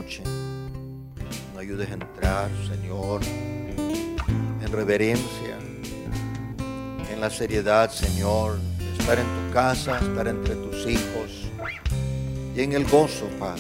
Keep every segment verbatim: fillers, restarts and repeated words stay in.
noche nos ayudes a entrar, Señor, en reverencia, en la seriedad, Señor, de estar en tu casa, estar entre tus hijos y en el gozo, Padre.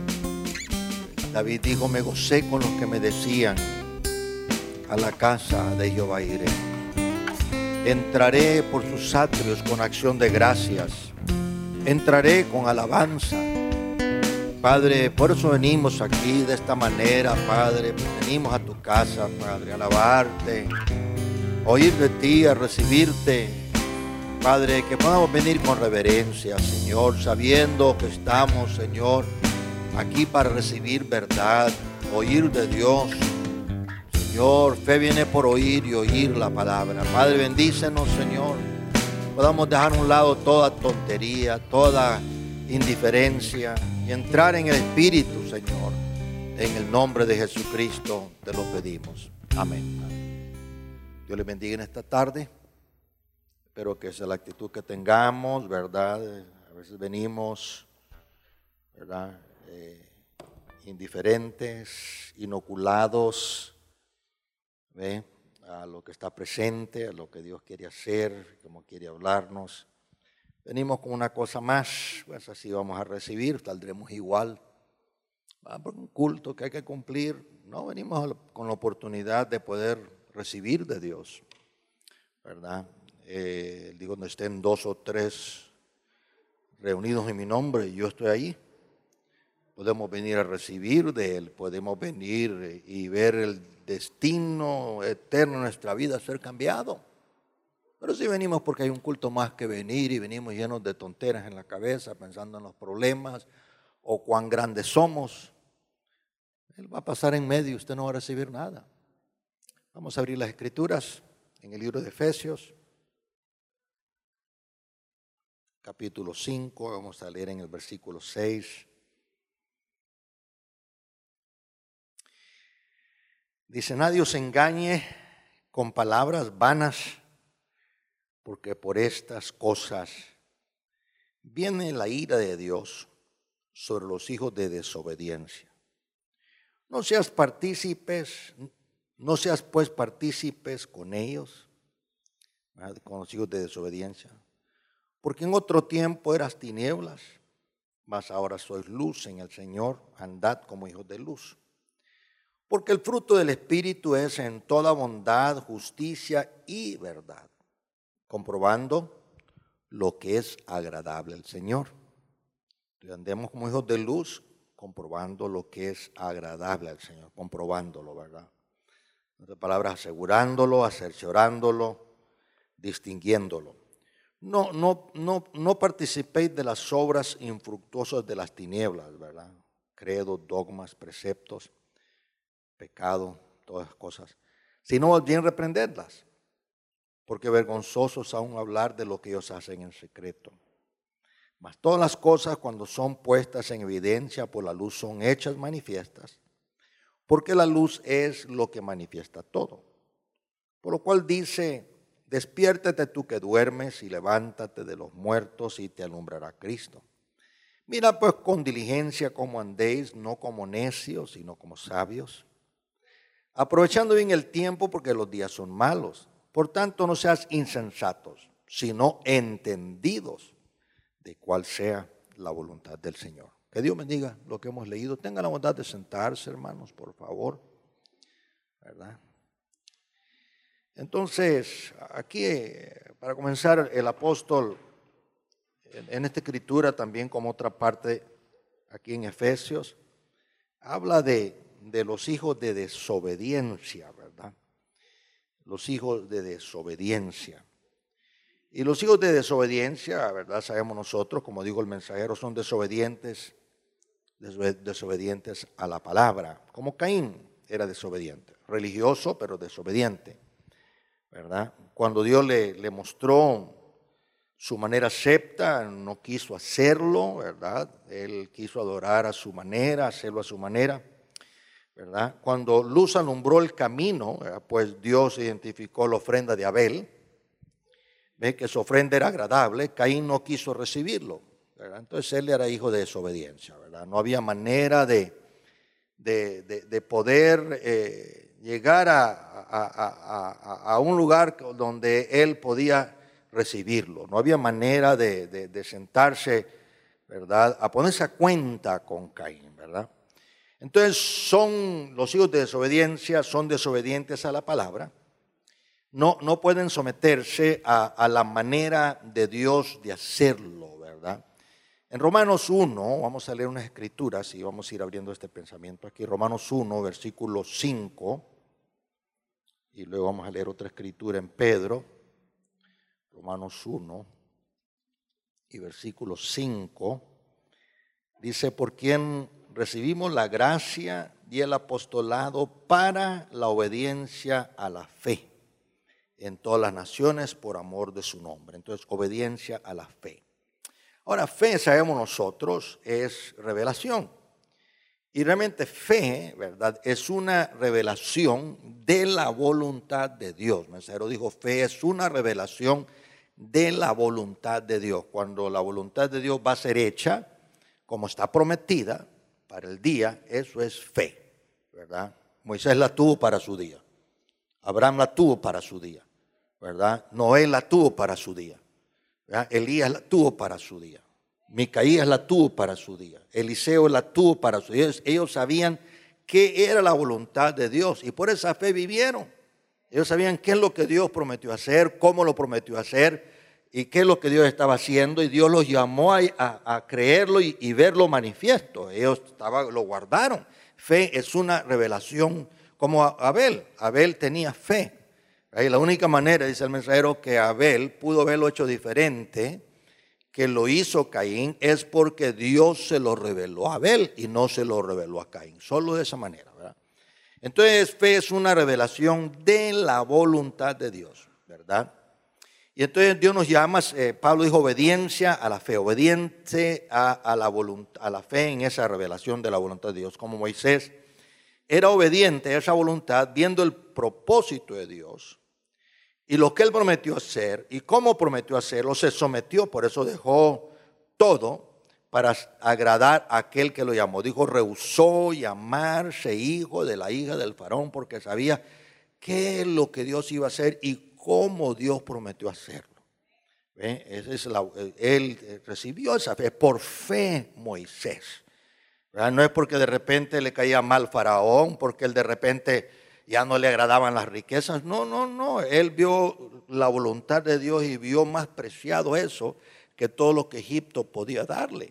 David dijo: me gocé con los que me decían, a la casa de Jehová iré. Entraré por sus atrios con acción de gracias, entraré con alabanza. Padre, por eso venimos aquí de esta manera, Padre. Venimos a tu casa, Padre, a alabarte, a oír de ti, a recibirte. Padre, que podamos venir con reverencia, Señor, sabiendo que estamos, Señor, aquí para recibir verdad, oír de Dios. Señor, fe viene por oír y oír la palabra. Padre, bendícenos, Señor. Podamos dejar a un lado toda tontería, toda indiferencia y entrar en el Espíritu, Señor. En el nombre de Jesucristo te lo pedimos. Amén. Dios les bendiga en esta tarde. Espero que esa es la actitud que tengamos, ¿verdad? A veces venimos, ¿verdad? Eh, indiferentes, inoculados, ¿ve? A lo que está presente, a lo que Dios quiere hacer, cómo quiere hablarnos. Venimos con una cosa más, pues así vamos a recibir, saldremos igual. Va por un culto que hay que cumplir. No, venimos con la oportunidad de poder recibir de Dios, ¿verdad? Eh, digo, donde estén dos o tres reunidos en mi nombre, yo estoy ahí. Podemos venir a recibir de Él, podemos venir y ver el destino eterno de nuestra vida ser cambiado. Pero si venimos porque hay un culto más que venir y venimos llenos de tonteras en la cabeza, pensando en los problemas o cuán grandes somos, Él va a pasar en medio y usted no va a recibir nada. Vamos a abrir las Escrituras en el libro de Efesios, capítulo cinco, vamos a leer en el versículo seis. Dice: nadie os engañe con palabras vanas, porque por estas cosas viene la ira de Dios sobre los hijos de desobediencia. No seas partícipes, no seas pues partícipes con ellos, ¿verdad? Con los hijos de desobediencia, porque en otro tiempo eras tinieblas, mas ahora sois luz en el Señor, andad como hijos de luz. Porque el fruto del Espíritu es en toda bondad, justicia y verdad, comprobando lo que es agradable al Señor. Entonces, andemos como hijos de luz, comprobando lo que es agradable al Señor, comprobándolo, ¿verdad? En otras palabras, asegurándolo, cerciorándolo, distinguiéndolo. No, no, no, no participéis de las obras infructuosas de las tinieblas, ¿verdad? Credos, dogmas, preceptos, pecado, todas las cosas, sino bien reprenderlas, porque vergonzosos aún hablar de lo que ellos hacen en secreto. Mas todas las cosas, cuando son puestas en evidencia por la luz, son hechas manifiestas, porque la luz es lo que manifiesta todo. Por lo cual dice: despiértate tú que duermes y levántate de los muertos y te alumbrará Cristo. Mira pues con diligencia cómo andéis, no como necios, sino como sabios, aprovechando bien el tiempo, porque los días son malos. Por tanto, no seas insensatos, sino entendidos de cuál sea la voluntad del Señor. Que Dios bendiga lo que hemos leído. Tengan la bondad de sentarse, hermanos, por favor, ¿verdad? Entonces, aquí, para comenzar, el apóstol, en esta escritura, también como otra parte, aquí en Efesios, habla de, de los hijos de desobediencia, ¿verdad? Los hijos de desobediencia. Y los hijos de desobediencia, ¿verdad? Sabemos nosotros, como dijo el mensajero, son desobedientes, desobedientes a la palabra. Como Caín era desobediente, religioso pero desobediente, ¿verdad? Cuando Dios le, le mostró su manera acepta, no quiso hacerlo, ¿verdad? Él quiso adorar a su manera, hacerlo a su manera, ¿verdad? Cuando luz alumbró el camino, ¿verdad? Pues Dios identificó la ofrenda de Abel. Ve que su ofrenda era agradable, Caín no quiso recibirlo, ¿verdad? Entonces él era hijo de desobediencia, ¿verdad? No había manera de, de, de, de poder eh, llegar a, a, a, a, a un lugar donde él podía recibirlo. No había manera de, de, de sentarse, ¿verdad?, a ponerse a cuenta con Caín, ¿verdad? Entonces son los hijos de desobediencia, son desobedientes a la palabra. No, no pueden someterse a, a la manera de Dios de hacerlo, ¿verdad? En Romanos uno, vamos a leer unas escrituras y vamos a ir abriendo este pensamiento aquí. Romanos uno, versículo cinco, y luego vamos a leer otra escritura en Pedro. Romanos uno y versículo cinco, dice: por quien recibimos la gracia y el apostolado para la obediencia a la fe en todas las naciones por amor de su nombre. Entonces, obediencia a la fe. Ahora, fe, sabemos nosotros, es revelación. Y realmente fe, ¿verdad?, es una revelación de la voluntad de Dios. Mensajero dijo, fe es una revelación de la voluntad de Dios. Cuando la voluntad de Dios va a ser hecha, como está prometida para el día, eso es fe, ¿verdad? Moisés la tuvo para su día. Abraham la tuvo para su día, ¿verdad? Noé la tuvo para su día, ¿verdad? Elías la tuvo para su día. Micaías la tuvo para su día. Eliseo la tuvo para su día. Ellos, ellos sabían qué era la voluntad de Dios y por esa fe vivieron. Ellos sabían qué es lo que Dios prometió hacer, cómo lo prometió hacer y qué es lo que Dios estaba haciendo. Y Dios los llamó a, a, a creerlo y, y verlo manifiesto. Ellos estaba, lo guardaron. Fe es una revelación como Abel. Abel tenía fe. Y la única manera, dice el mensajero, que Abel pudo haberlo hecho diferente que lo hizo Caín es porque Dios se lo reveló a Abel y no se lo reveló a Caín. Solo de esa manera, ¿verdad? Entonces, fe es una revelación de la voluntad de Dios, ¿verdad? Y entonces Dios nos llama, eh, Pablo dijo, obediencia a la fe, obediente a, a, la voluntad, a la fe en esa revelación de la voluntad de Dios. Como Moisés era obediente a esa voluntad, viendo el propósito de Dios y lo que él prometió hacer y cómo prometió hacerlo, se sometió, por eso dejó todo para agradar a aquel que lo llamó. Dijo, rehusó llamarse hijo de la hija del faraón porque sabía qué es lo que Dios iba a hacer y cómo Dios prometió hacerlo. ¿Ve? Esa es la, él recibió esa fe, por fe Moisés. ¿Verdad? No es porque de repente le caía mal faraón, porque él de repente ya no le agradaban las riquezas. No, no, no. Él vio la voluntad de Dios y vio más preciado eso que todo lo que Egipto podía darle.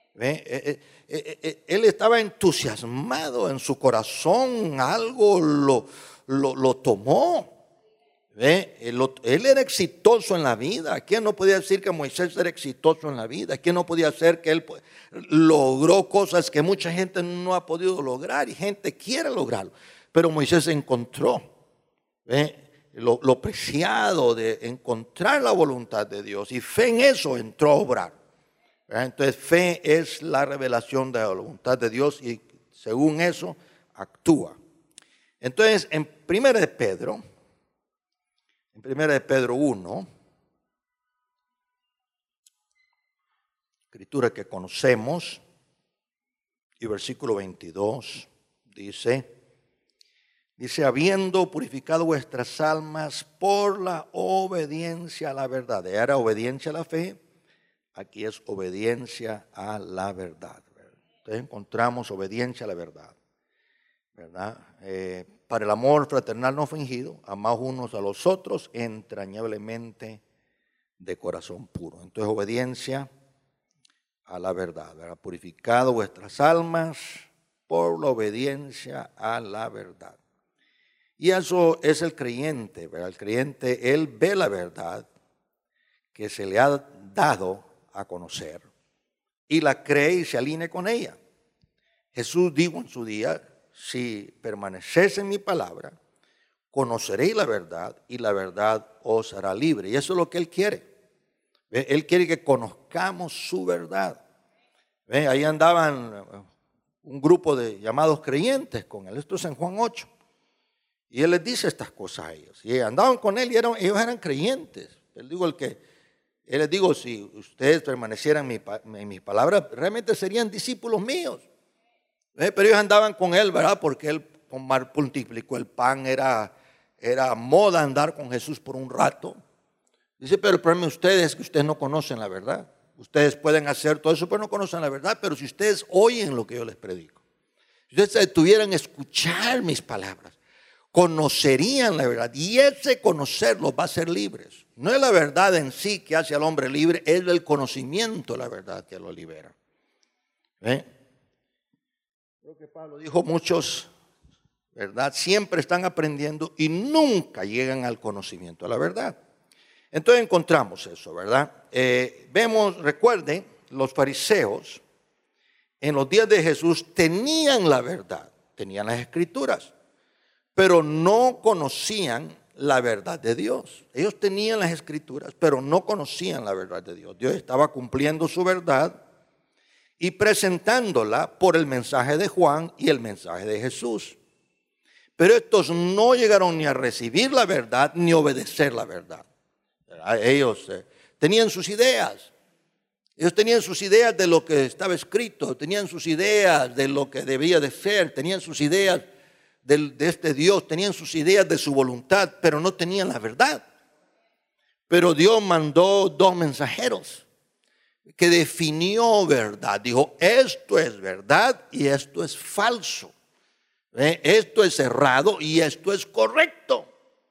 ¿Ve? Él estaba entusiasmado en su corazón, algo lo, lo, lo tomó. ¿Ve? Él, él era exitoso en la vida. ¿Quién no podía decir que Moisés era exitoso en la vida? ¿Quién no podía decir que él logró cosas que mucha gente no ha podido lograr y gente quiere lograrlo? Pero Moisés encontró, ¿ve?, lo, lo preciado de encontrar la voluntad de Dios y fe en eso entró a obrar. ¿Ve? Entonces fe es la revelación de la voluntad de Dios y según eso actúa. Entonces en primera de Pedro, en primera de Pedro uno, escritura que conocemos, y versículo veintidós dice... Dice, habiendo purificado vuestras almas por la obediencia a la verdad. Era obediencia a la fe, aquí es obediencia a la verdad. Entonces encontramos obediencia a la verdad, ¿verdad? Eh, para el amor fraternal no fingido, amaos unos a los otros entrañablemente de corazón puro. Entonces obediencia a la verdad, ¿verdad? Purificado vuestras almas por la obediencia a la verdad. Y eso es el creyente, ¿verdad? El creyente, él ve la verdad que se le ha dado a conocer y la cree y se alinea con ella. Jesús dijo en su día, si permanecéis en mi palabra, conoceréis la verdad y la verdad os hará libre. Y eso es lo que él quiere. ¿Ve? Él quiere que conozcamos su verdad. ¿Ve? Ahí andaban un grupo de llamados creyentes con él. Esto es en Juan ocho. Y él les dice estas cosas a ellos. Y andaban con él y eran, ellos eran creyentes. Él digo el que, él les digo, si ustedes permanecieran en, mi, en mis palabras, realmente serían discípulos míos. ¿Eh? Pero ellos andaban con él, ¿verdad? Porque él multiplicó el pan, era, era moda andar con Jesús por un rato. Dice, pero el problema de ustedes es que ustedes no conocen la verdad. Ustedes pueden hacer todo eso, pero no conocen la verdad. Pero si ustedes oyen lo que yo les predico, si ustedes se detuvieran a escuchar mis palabras, conocerían la verdad. Y ese conocer los va a hacer libres. No es la verdad en sí que hace al hombre libre, es el conocimiento de la verdad que lo libera. ¿Eh? Creo que Pablo dijo, muchos, ¿verdad? Siempre están aprendiendo y nunca llegan al conocimiento de la verdad. Entonces encontramos eso, ¿verdad? Eh, vemos, recuerden, los fariseos en los días de Jesús tenían la verdad, tenían las escrituras, pero no conocían la verdad de Dios. Ellos tenían las escrituras, pero no conocían la verdad de Dios. Dios estaba cumpliendo su verdad y presentándola por el mensaje de Juan y el mensaje de Jesús. Pero estos no llegaron ni a recibir la verdad ni a obedecer la verdad. Ellos eh, tenían sus ideas. Ellos tenían sus ideas de lo que estaba escrito, tenían sus ideas de lo que debía de ser, tenían sus ideas de, de este Dios, tenían sus ideas de su voluntad, pero no tenían la verdad. Pero Dios mandó dos mensajeros que definió verdad. Dijo, esto es verdad y esto es falso. ¿Eh? Esto es errado y esto es correcto.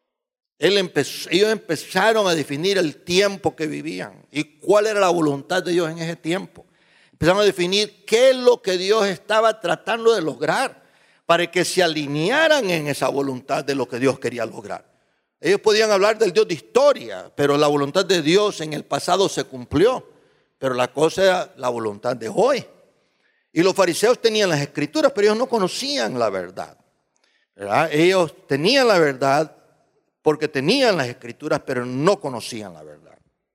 Él empezó, ellos empezaron a definir el tiempo que vivían y cuál era la voluntad de Dios en ese tiempo. Empezaron a definir qué es lo que Dios estaba tratando de lograr para que se alinearan en esa voluntad de lo que Dios quería lograr. Ellos podían hablar del Dios de historia, pero la voluntad de Dios en el pasado se cumplió. Pero la cosa era la voluntad de hoy. Y los fariseos tenían las escrituras, pero ellos no conocían la verdad, ¿verdad? Ellos tenían la verdad porque tenían las escrituras, pero no conocían la verdad.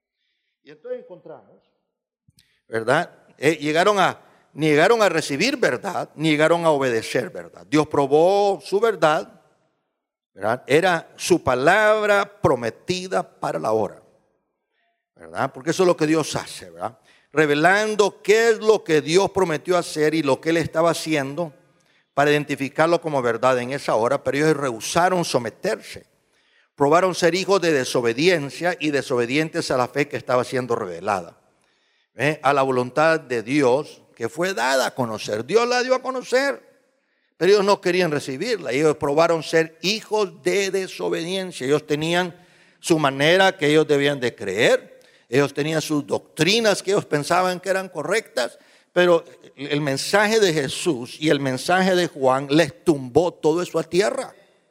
Y entonces encontramos, ¿verdad? Eh, llegaron a, ni llegaron a recibir verdad, ni llegaron a obedecer verdad. Dios probó su verdad, ¿verdad? Era su palabra prometida para la hora, ¿verdad? Porque eso es lo que Dios hace, ¿verdad? Revelando qué es lo que Dios prometió hacer y lo que Él estaba haciendo para identificarlo como verdad en esa hora, pero ellos rehusaron someterse. Probaron ser hijos de desobediencia y desobedientes a la fe que estaba siendo revelada. ¿Eh? A la voluntad de Dios que fue dada a conocer. Dios la dio a conocer, pero ellos no querían recibirla. Ellos probaron ser hijos de desobediencia. Ellos tenían su manera que ellos debían de creer. Ellos tenían sus doctrinas que ellos pensaban que eran correctas. Pero el mensaje de Jesús y el mensaje de Juan les tumbó todo eso a tierra.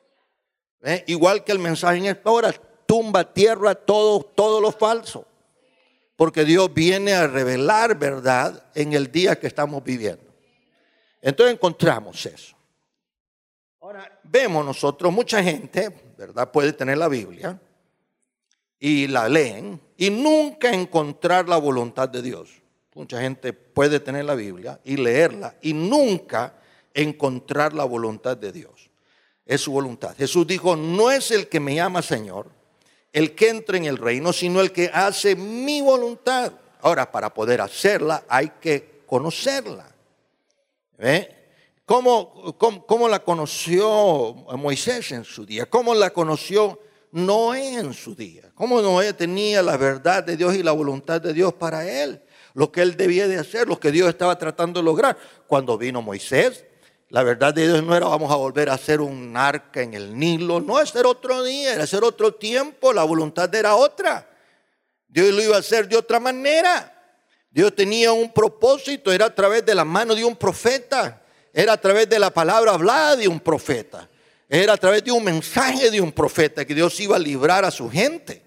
¿Eh? Igual que el mensaje en esta hora tumba a tierra todo, todo lo falso. Porque Dios viene a revelar verdad en el día que estamos viviendo. Entonces encontramos eso. Ahora vemos nosotros, mucha gente, ¿verdad? Puede tener la Biblia y la leen y nunca encontrar la voluntad de Dios. Mucha gente puede tener la Biblia y leerla y nunca encontrar la voluntad de Dios. Es su voluntad. Jesús dijo, no es el que me llama Señor el que entra en el reino, sino el que hace mi voluntad. Ahora, para poder hacerla hay que conocerla. ¿Eh? ¿Cómo, cómo, cómo la conoció Moisés en su día? ¿Cómo la conoció Noé en su día? ¿Cómo Noé tenía la verdad de Dios y la voluntad de Dios para él? Lo que él debía de hacer, lo que Dios estaba tratando de lograr. Cuando vino Moisés, la verdad de Dios no era vamos a volver a hacer un arca en el Nilo. No, ese era otro día, era hacer otro tiempo. La voluntad era otra. Dios lo iba a hacer de otra manera. Dios tenía un propósito, era a través de la mano de un profeta. Era a través de la palabra hablada de un profeta. Era a través de un mensaje de un profeta que Dios iba a librar a su gente.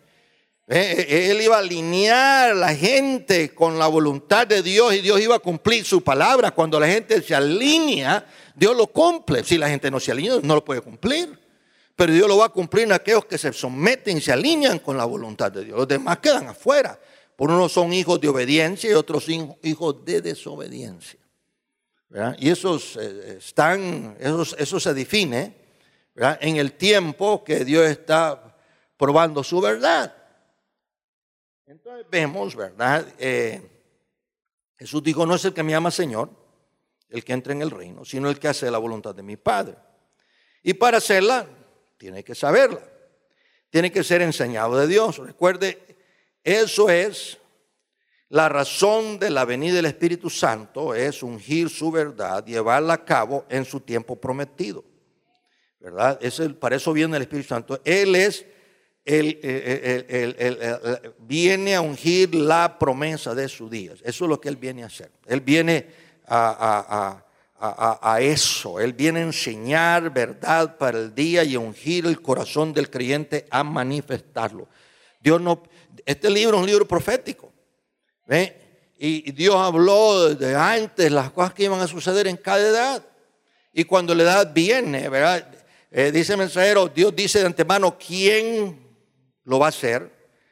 Él iba a alinear a la gente con la voluntad de Dios y Dios iba a cumplir su palabra. Cuando la gente se alinea, Dios lo cumple. Si la gente no se alinea, no lo puede cumplir. Pero Dios lo va a cumplir en aquellos que se someten y se alinean con la voluntad de Dios. Los demás quedan afuera. Por unos son hijos de obediencia y otros hijos de desobediencia. ¿Verdad? Y esos eh, están, esos, eso se define, ¿verdad?, en el tiempo que Dios está probando su verdad. Entonces vemos, ¿verdad? Eh, Jesús dijo, no es el que me llama Señor, el que entra en el reino, sino el que hace la voluntad de mi Padre. Y para hacerla, tiene que saberla. Tiene que ser enseñado de Dios. Recuerde, eso es la razón de la venida del Espíritu Santo, es ungir su verdad, llevarla a cabo en su tiempo prometido. ¿Verdad? Es el, para eso viene el Espíritu Santo. Él es el, el, el, el, el, viene a ungir la promesa de sus días. Eso es lo que Él viene a hacer. Él viene a, a, a A, a, a eso, Él viene a enseñar verdad para el día y a ungir el corazón del creyente a manifestarlo. Dios no, este libro es un libro profético, ¿ve? Y, y Dios habló de antes las cosas que iban a suceder en cada edad. Y cuando la edad viene, ¿verdad? Eh, dice el mensajero, Dios dice de antemano quién lo va a hacer,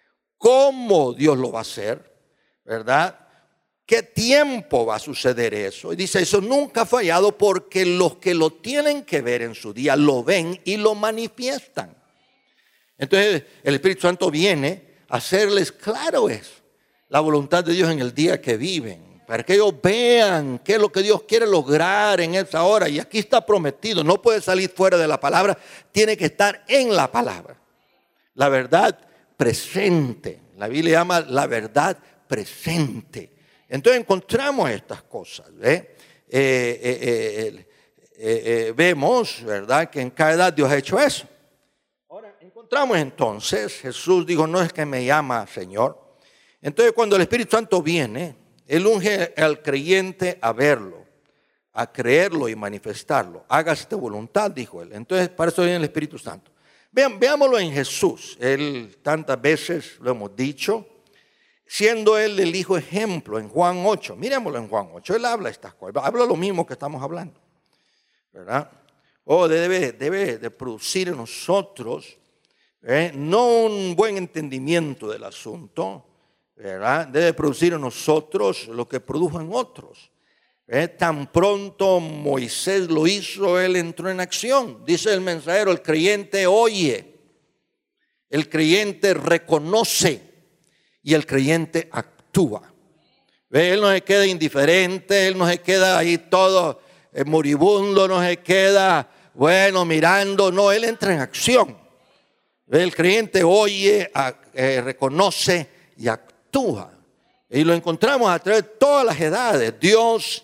cómo Dios lo va a hacer, ¿verdad? ¿Qué tiempo va a suceder eso? Y dice, eso nunca ha fallado porque los que lo tienen que ver en su día lo ven y lo manifiestan. Entonces el Espíritu Santo viene a hacerles claro eso, la voluntad de Dios en el día que viven, para que ellos vean qué es lo que Dios quiere lograr en esa hora. Y aquí está prometido, no puede salir fuera de la palabra, tiene que estar en la palabra. La verdad presente, la Biblia llama la verdad presente. Entonces encontramos estas cosas, ¿eh? Eh, eh, eh, eh, eh, vemos, ¿verdad?, que en cada edad Dios ha hecho eso. Ahora encontramos entonces, Jesús dijo, no es que me llama Señor. Entonces cuando el Espíritu Santo viene, Él unge al creyente a verlo, a creerlo y manifestarlo. Hágase tu voluntad, dijo Él. Entonces para eso viene el Espíritu Santo. Vean, veámoslo en Jesús. Él tantas veces lo hemos dicho, siendo Él el Hijo ejemplo en Juan ocho. Miremoslo en Juan ocho. Él habla estas cosas. Habla lo mismo que estamos hablando, ¿verdad? O debe, debe de producir en nosotros, ¿eh? no un buen entendimiento del asunto, ¿verdad? Debe producir en nosotros lo que produjo en otros. ¿Eh? Tan pronto Moisés lo hizo, Él entró en acción. Dice el mensajero, el creyente oye, el creyente reconoce y el creyente actúa. ¿Ve? Él no se queda indiferente, Él no se queda ahí todo eh, moribundo, no se queda, bueno, mirando. No, Él entra en acción. ¿Ve? El creyente oye, a, eh, reconoce y actúa. Y lo encontramos a través de todas las edades. Dios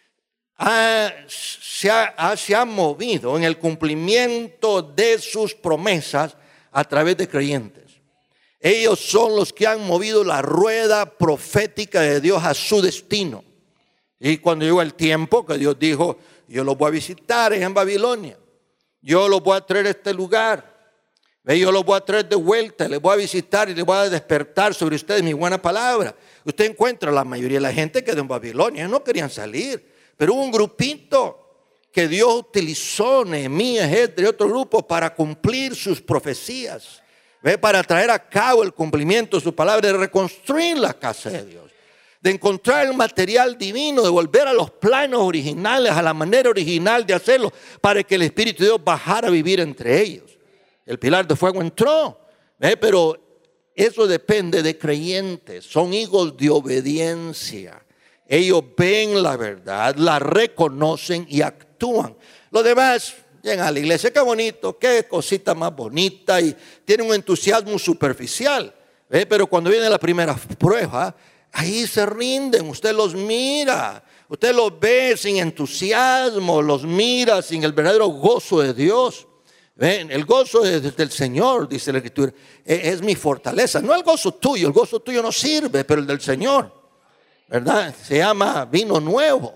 ha, se, ha, ha, se ha movido en el cumplimiento de sus promesas a través de creyentes. Ellos son los que han movido la rueda profética de Dios a su destino. Y cuando llegó el tiempo que Dios dijo, yo los voy a visitar en Babilonia, yo los voy a traer a este lugar, yo los voy a traer de vuelta, les voy a visitar y les voy a despertar sobre ustedes mi buena palabra. Usted encuentra la mayoría de la gente que en Babilonia no querían salir, pero hubo un grupito que Dios utilizó, Nehemías, entre otros grupos, para cumplir sus profecías. ¿Ve? Para traer a cabo el cumplimiento de su palabra, de reconstruir la casa de Dios, de encontrar el material divino, de volver a los planos originales, a la manera original de hacerlo, para que el Espíritu de Dios bajara a vivir entre ellos. El pilar de fuego entró, ¿ve? Pero eso depende de creyentes, son hijos de obediencia. Ellos ven la verdad, la reconocen y actúan. Los demás llegan a la iglesia, qué bonito, qué cosita más bonita, y tienen un entusiasmo superficial, ¿eh? Pero cuando viene la primera prueba, ahí se rinden. Usted los mira, usted los ve sin entusiasmo, los mira sin el verdadero gozo de Dios. ¿Ven? El gozo es del Señor, dice la Escritura, es mi fortaleza, no el gozo tuyo. El gozo tuyo no sirve, pero el del Señor, ¿verdad? Se llama vino nuevo.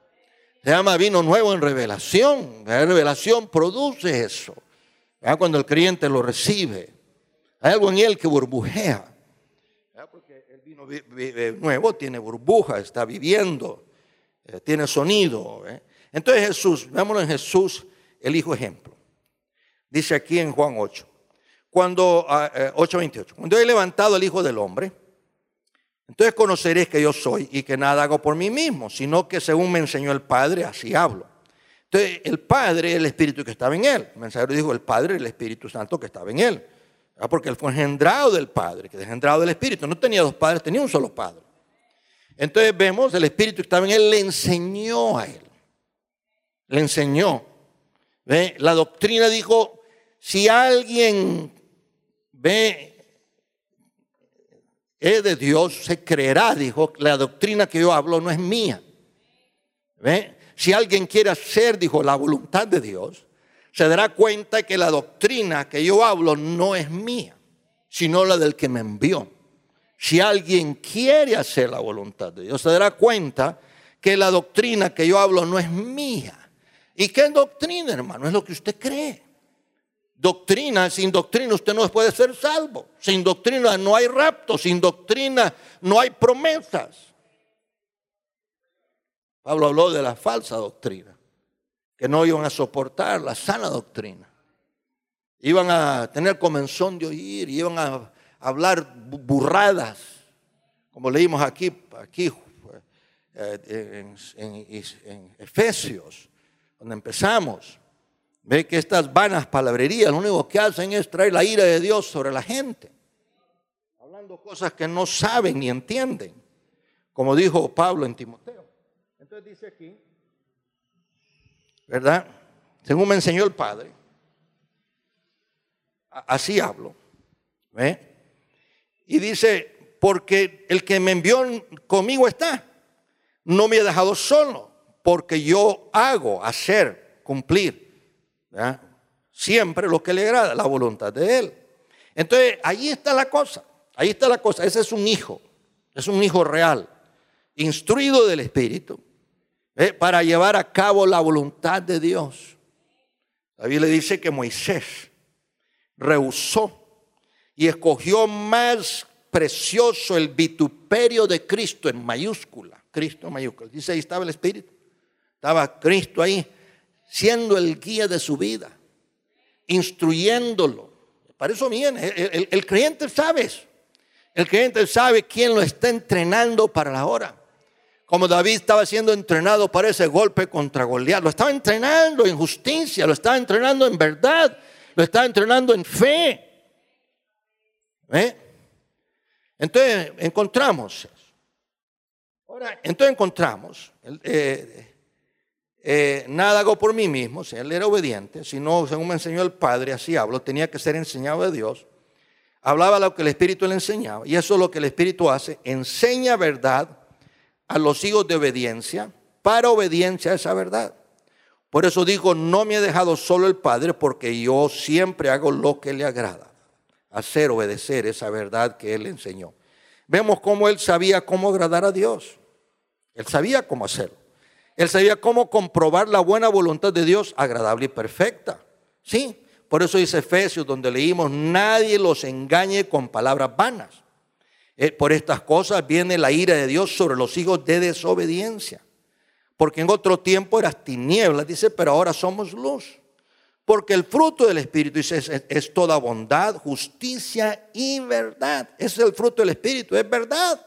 Se llama vino nuevo en revelación. La revelación produce eso, ¿verdad? Cuando el creyente lo recibe, hay algo en él que burbujea, ¿verdad? Porque el vino nuevo tiene burbuja, está viviendo, eh, tiene sonido, ¿eh? Entonces Jesús, veámoslo en Jesús, el Hijo ejemplo. Dice aquí en Juan ocho, cuando, eh, ocho veintiocho, cuando he levantado al Hijo del Hombre, entonces conoceréis que yo soy y que nada hago por mí mismo, sino que según me enseñó el Padre, así hablo. Entonces el Padre es el Espíritu que estaba en él. El mensajero dijo, el Padre es el Espíritu Santo que estaba en él, ¿verdad? Porque él fue engendrado del Padre, que es engendrado del Espíritu. No tenía dos padres, tenía un solo Padre. Entonces vemos, el Espíritu que estaba en él le enseñó a él. le enseñó. ¿Ve? La doctrina dijo, si alguien ve, es de Dios, se creerá, dijo, la doctrina que yo hablo no es mía. ¿Ve? Si alguien quiere hacer, dijo, la voluntad de Dios, se dará cuenta que la doctrina que yo hablo no es mía, sino la del que me envió. Si alguien quiere hacer la voluntad de Dios, se dará cuenta que la doctrina que yo hablo no es mía. ¿Y qué es doctrina, hermano? Es lo que usted cree. Doctrina, sin doctrina usted no puede ser salvo. Sin doctrina no hay rapto, sin doctrina no hay promesas. Pablo habló de la falsa doctrina, que no iban a soportar la sana doctrina. Iban a tener comezón de oír, iban a hablar burradas, como leímos aquí, aquí en, en, en Efesios, donde empezamos. Ve que estas vanas palabrerías lo único que hacen es traer la ira de Dios sobre la gente, hablando cosas que no saben ni entienden, como dijo Pablo en Timoteo. Entonces dice aquí, ¿verdad? Según me enseñó el Padre, así hablo. ¿Ve? Y dice, porque el que me envió conmigo está, no me ha dejado solo, porque yo hago, hacer, cumplir, ¿verdad? Siempre lo que le agrada, la voluntad de Él. Entonces, ahí está la cosa, ahí está la cosa. Ese es un hijo, es un hijo real, instruido del Espíritu, ¿eh? Para llevar a cabo la voluntad de Dios. La Biblia dice que Moisés rehusó y escogió más precioso el vituperio de Cristo en mayúscula. Cristo en mayúscula. Dice, ahí estaba el Espíritu. Estaba Cristo ahí, siendo el guía de su vida, instruyéndolo. Para eso viene. El, el, el creyente sabe eso. El creyente sabe quién lo está entrenando para la hora. Como David estaba siendo entrenado para ese golpe contra Goliat. Lo estaba entrenando en justicia, lo estaba entrenando en verdad, lo estaba entrenando en fe. ¿Eh? Entonces encontramos eso. Ahora, entonces encontramos, eh, eh, nada hago por mí mismo, si él era obediente, sino según me enseñó el Padre, así hablo, tenía que ser enseñado de Dios. Hablaba lo que el Espíritu le enseñaba, y eso es lo que el Espíritu hace, enseña verdad a los hijos de obediencia, para obediencia a esa verdad. Por eso digo, no me ha dejado solo el Padre, porque yo siempre hago lo que le agrada, hacer obedecer esa verdad que Él enseñó. Vemos cómo Él sabía cómo agradar a Dios. Él sabía cómo hacerlo. Él sabía cómo comprobar la buena voluntad de Dios, agradable y perfecta. Sí, por eso dice Efesios, donde leímos, nadie los engañe con palabras vanas. Eh, por estas cosas viene la ira de Dios sobre los hijos de desobediencia. Porque en otro tiempo eras tinieblas, dice, pero ahora somos luz. Porque el fruto del Espíritu, dice, es, es toda bondad, justicia y verdad. Ese es el fruto del Espíritu, es verdad.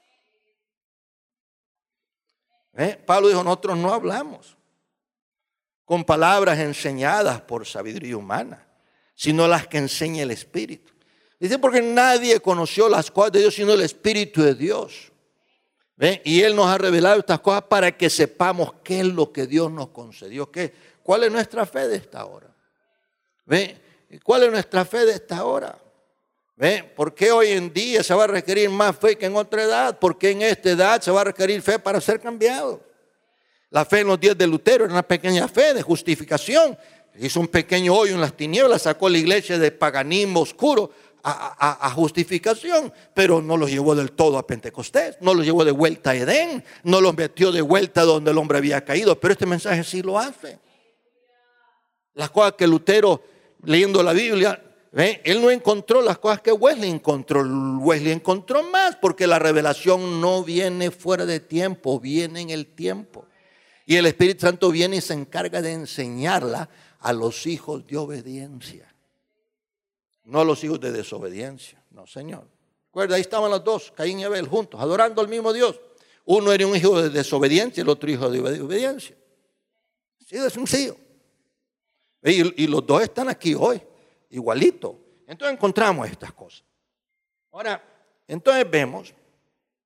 ¿Eh? Pablo dijo, nosotros no hablamos con palabras enseñadas por sabiduría humana, sino las que enseña el Espíritu. Dice, porque nadie conoció las cosas de Dios sino el Espíritu de Dios. ¿Ve? Y Él nos ha revelado estas cosas para que sepamos qué es lo que Dios nos concedió. ¿Qué? ¿Cuál es nuestra fe de esta hora? ¿Ve? ¿Cuál es nuestra fe de esta hora? ¿Ve? ¿Por qué hoy en día se va a requerir más fe que en otra edad? ¿Por qué en esta edad se va a requerir fe para ser cambiado? La fe en los días de Lutero era una pequeña fe de justificación. Hizo un pequeño hoyo en las tinieblas, sacó la iglesia de paganismo oscuro a, a, a justificación, pero no los llevó del todo a Pentecostés, no los llevó de vuelta a Edén, no los metió de vuelta donde el hombre había caído, pero este mensaje sí lo hace. Las cosas que Lutero, leyendo la Biblia, ¿eh? Él no encontró las cosas que Wesley encontró. Wesley encontró más, porque la revelación no viene fuera de tiempo, viene en el tiempo. Y el Espíritu Santo viene y se encarga de enseñarla a los hijos de obediencia. No a los hijos de desobediencia. No, Señor. Recuerda, ahí estaban los dos, Caín y Abel, juntos, adorando al mismo Dios. Uno era un hijo de desobediencia, el otro hijo de obediencia. Así de sencillo. Y, y los dos están aquí hoy, igualito. Entonces encontramos estas cosas. Ahora, entonces vemos,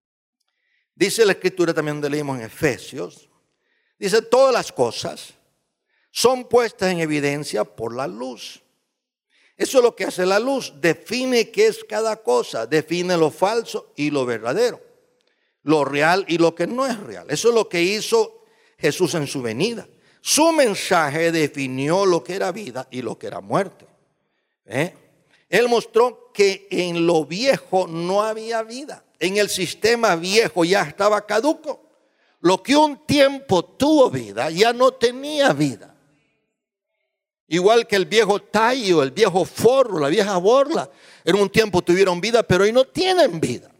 dice la Escritura también donde leímos en Efesios, dice todas las cosas, son puestas en evidencia por la luz. Eso es lo que hace la luz. Define qué es cada cosa. Define lo falso y lo verdadero. Lo real y lo que no es real. Eso es lo que hizo Jesús en su venida. Su mensaje definió lo que era vida y lo que era muerte. ¿Eh? Él mostró que en lo viejo no había vida. En el sistema viejo ya estaba caduco. Lo que un tiempo tuvo vida ya no tenía vida. Igual que el viejo tallo, el viejo forro, la vieja borla, en un tiempo tuvieron vida, pero hoy no tienen vida.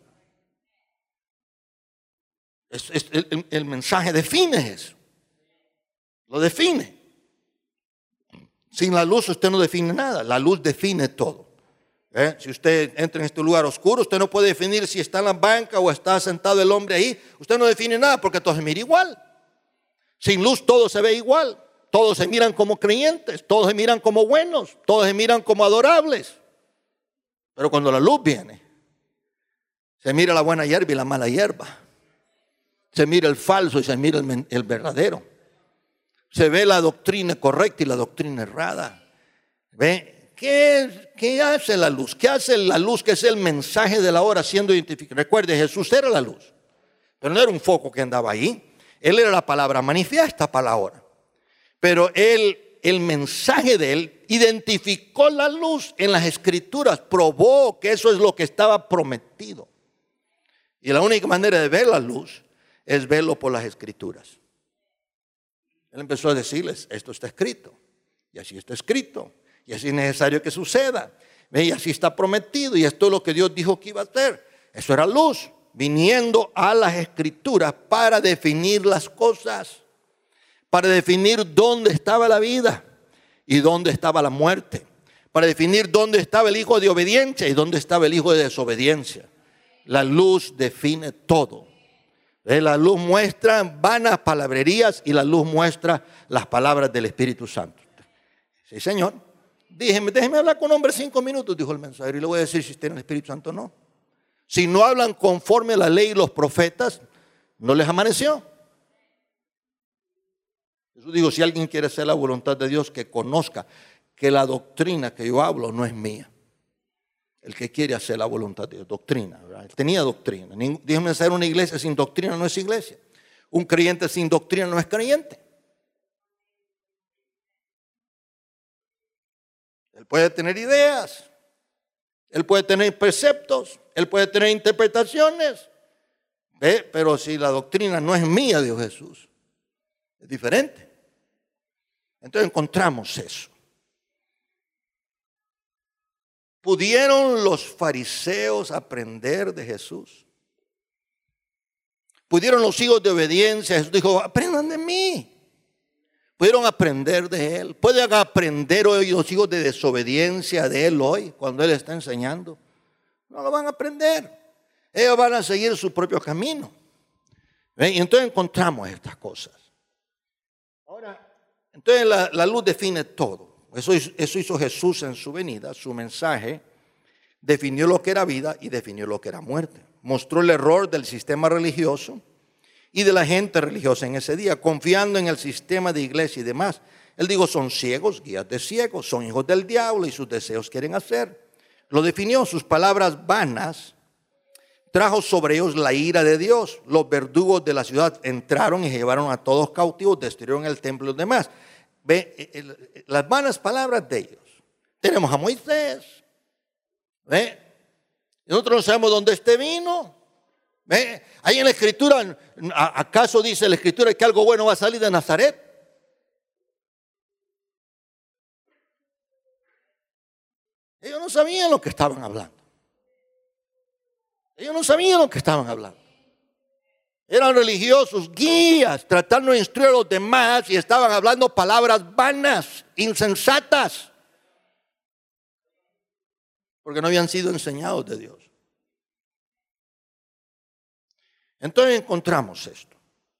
Es, es, el, el mensaje define eso. Lo define. Sin la luz usted no define nada. La luz define todo. ¿Eh? Si usted entra en este lugar oscuro, usted no puede definir si está en la banca o está sentado el hombre ahí. Usted no define nada porque todo se mira igual. Sin luz todo se ve igual. Todos se miran como creyentes, todos se miran como buenos, todos se miran como adorables. Pero cuando la luz viene, se mira la buena hierba y la mala hierba. Se mira el falso y se mira el, el verdadero. Se ve la doctrina correcta y la doctrina errada. ¿Ve? ¿Qué, ¿Qué hace la luz? ¿Qué hace la luz, que es el mensaje de la hora siendo identificado? Recuerde, Jesús era la luz, pero no era un foco que andaba ahí. Él era la palabra manifiesta para la hora. Pero él, el mensaje de él, identificó la luz en las escrituras, probó que eso es lo que estaba prometido. Y la única manera de ver la luz es verlo por las escrituras. Él empezó a decirles, esto está escrito, y así está escrito, y así es necesario que suceda, y así está prometido, y esto es lo que Dios dijo que iba a hacer. Eso era luz, viniendo a las escrituras para definir las cosas, para definir dónde estaba la vida y dónde estaba la muerte, para definir dónde estaba el hijo de obediencia y dónde estaba el hijo de desobediencia. La luz define todo. La luz muestra vanas palabrerías y la luz muestra las palabras del Espíritu Santo. Sí, Señor. Déjeme, déjeme hablar con hombre cinco minutos, dijo el mensajero, y le voy a decir si tienen el Espíritu Santo o no. Si no hablan conforme a la ley y los profetas, no les amaneció. Jesús dijo, si alguien quiere hacer la voluntad de Dios, que conozca que la doctrina que yo hablo no es mía. El que quiere hacer la voluntad de Dios, doctrina, ¿verdad? Él tenía doctrina. Déjeme hacer una iglesia sin doctrina, no es iglesia. Un creyente sin doctrina no es creyente. Él puede tener ideas, él puede tener preceptos, él puede tener interpretaciones, ¿ve? Pero si la doctrina no es mía, dijo Jesús, es diferente. Entonces encontramos eso. ¿Pudieron los fariseos aprender de Jesús? ¿Pudieron los hijos de obediencia? Jesús dijo, aprendan de mí. ¿Pudieron aprender de Él? ¿Pueden aprender hoy los hijos de desobediencia de Él hoy, cuando Él está enseñando? No lo van a aprender. Ellos van a seguir su propio camino. ¿Ven? Y entonces encontramos estas cosas. Ahora, entonces la, la luz define todo. Eso, eso hizo Jesús en su venida. Su mensaje definió lo que era vida y definió lo que era muerte. Mostró el error del sistema religioso y de la gente religiosa en ese día, confiando en el sistema de iglesia y demás. Él dijo, son ciegos, guías de ciegos, son hijos del diablo y sus deseos quieren hacer. Lo definió, sus palabras vanas trajo sobre ellos la ira de Dios. Los verdugos de la ciudad entraron y llevaron a todos cautivos, destruyeron el templo y los demás. Ve las vanas palabras de ellos. Tenemos a Moisés. ¿Ve? Nosotros no sabemos dónde este vino. ¿Ve? Ahí en la escritura, ¿acaso dice la escritura que algo bueno va a salir de Nazaret? Ellos no sabían lo que estaban hablando. Ellos no sabían lo que estaban hablando. Eran religiosos, guías, tratando de instruir a los demás y estaban hablando palabras vanas, insensatas, porque no habían sido enseñados de Dios. Entonces encontramos esto.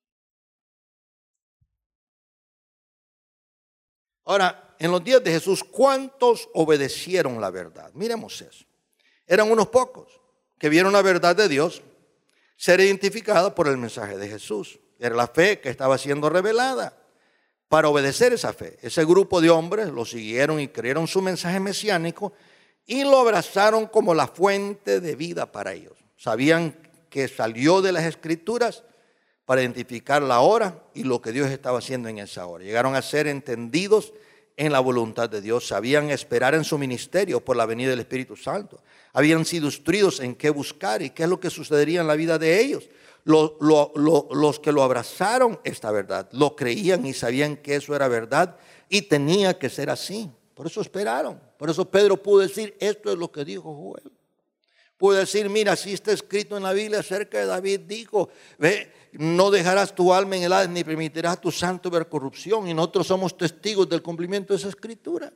Ahora, en los días de Jesús, ¿cuántos obedecieron la verdad? Miremos eso. Eran unos pocos que vieron la verdad de Dios ser identificada por el mensaje de Jesús. Era la fe que estaba siendo revelada. para obedecer esa fe. Ese grupo de hombres lo siguieron y creyeron su mensaje mesiánico y lo abrazaron como la fuente de vida para ellos. Sabían que salió de las Escrituras para identificar la hora y lo que Dios estaba haciendo en esa hora. Llegaron a ser entendidos en la voluntad de Dios. Sabían esperar en su ministerio por la venida del Espíritu Santo. Habían sido instruidos en qué buscar y qué es lo que sucedería en la vida de ellos. Lo, lo, lo, los que lo abrazaron esta verdad, lo creían y sabían que eso era verdad y tenía que ser así. Por eso esperaron. Por eso Pedro pudo decir, esto es lo que dijo Joel. Pudo decir, mira, así está escrito en la Biblia acerca de David, dijo, ve, no dejarás tu alma en el Hades ni permitirás a tu santo ver corrupción. Y nosotros somos testigos del cumplimiento de esa escritura.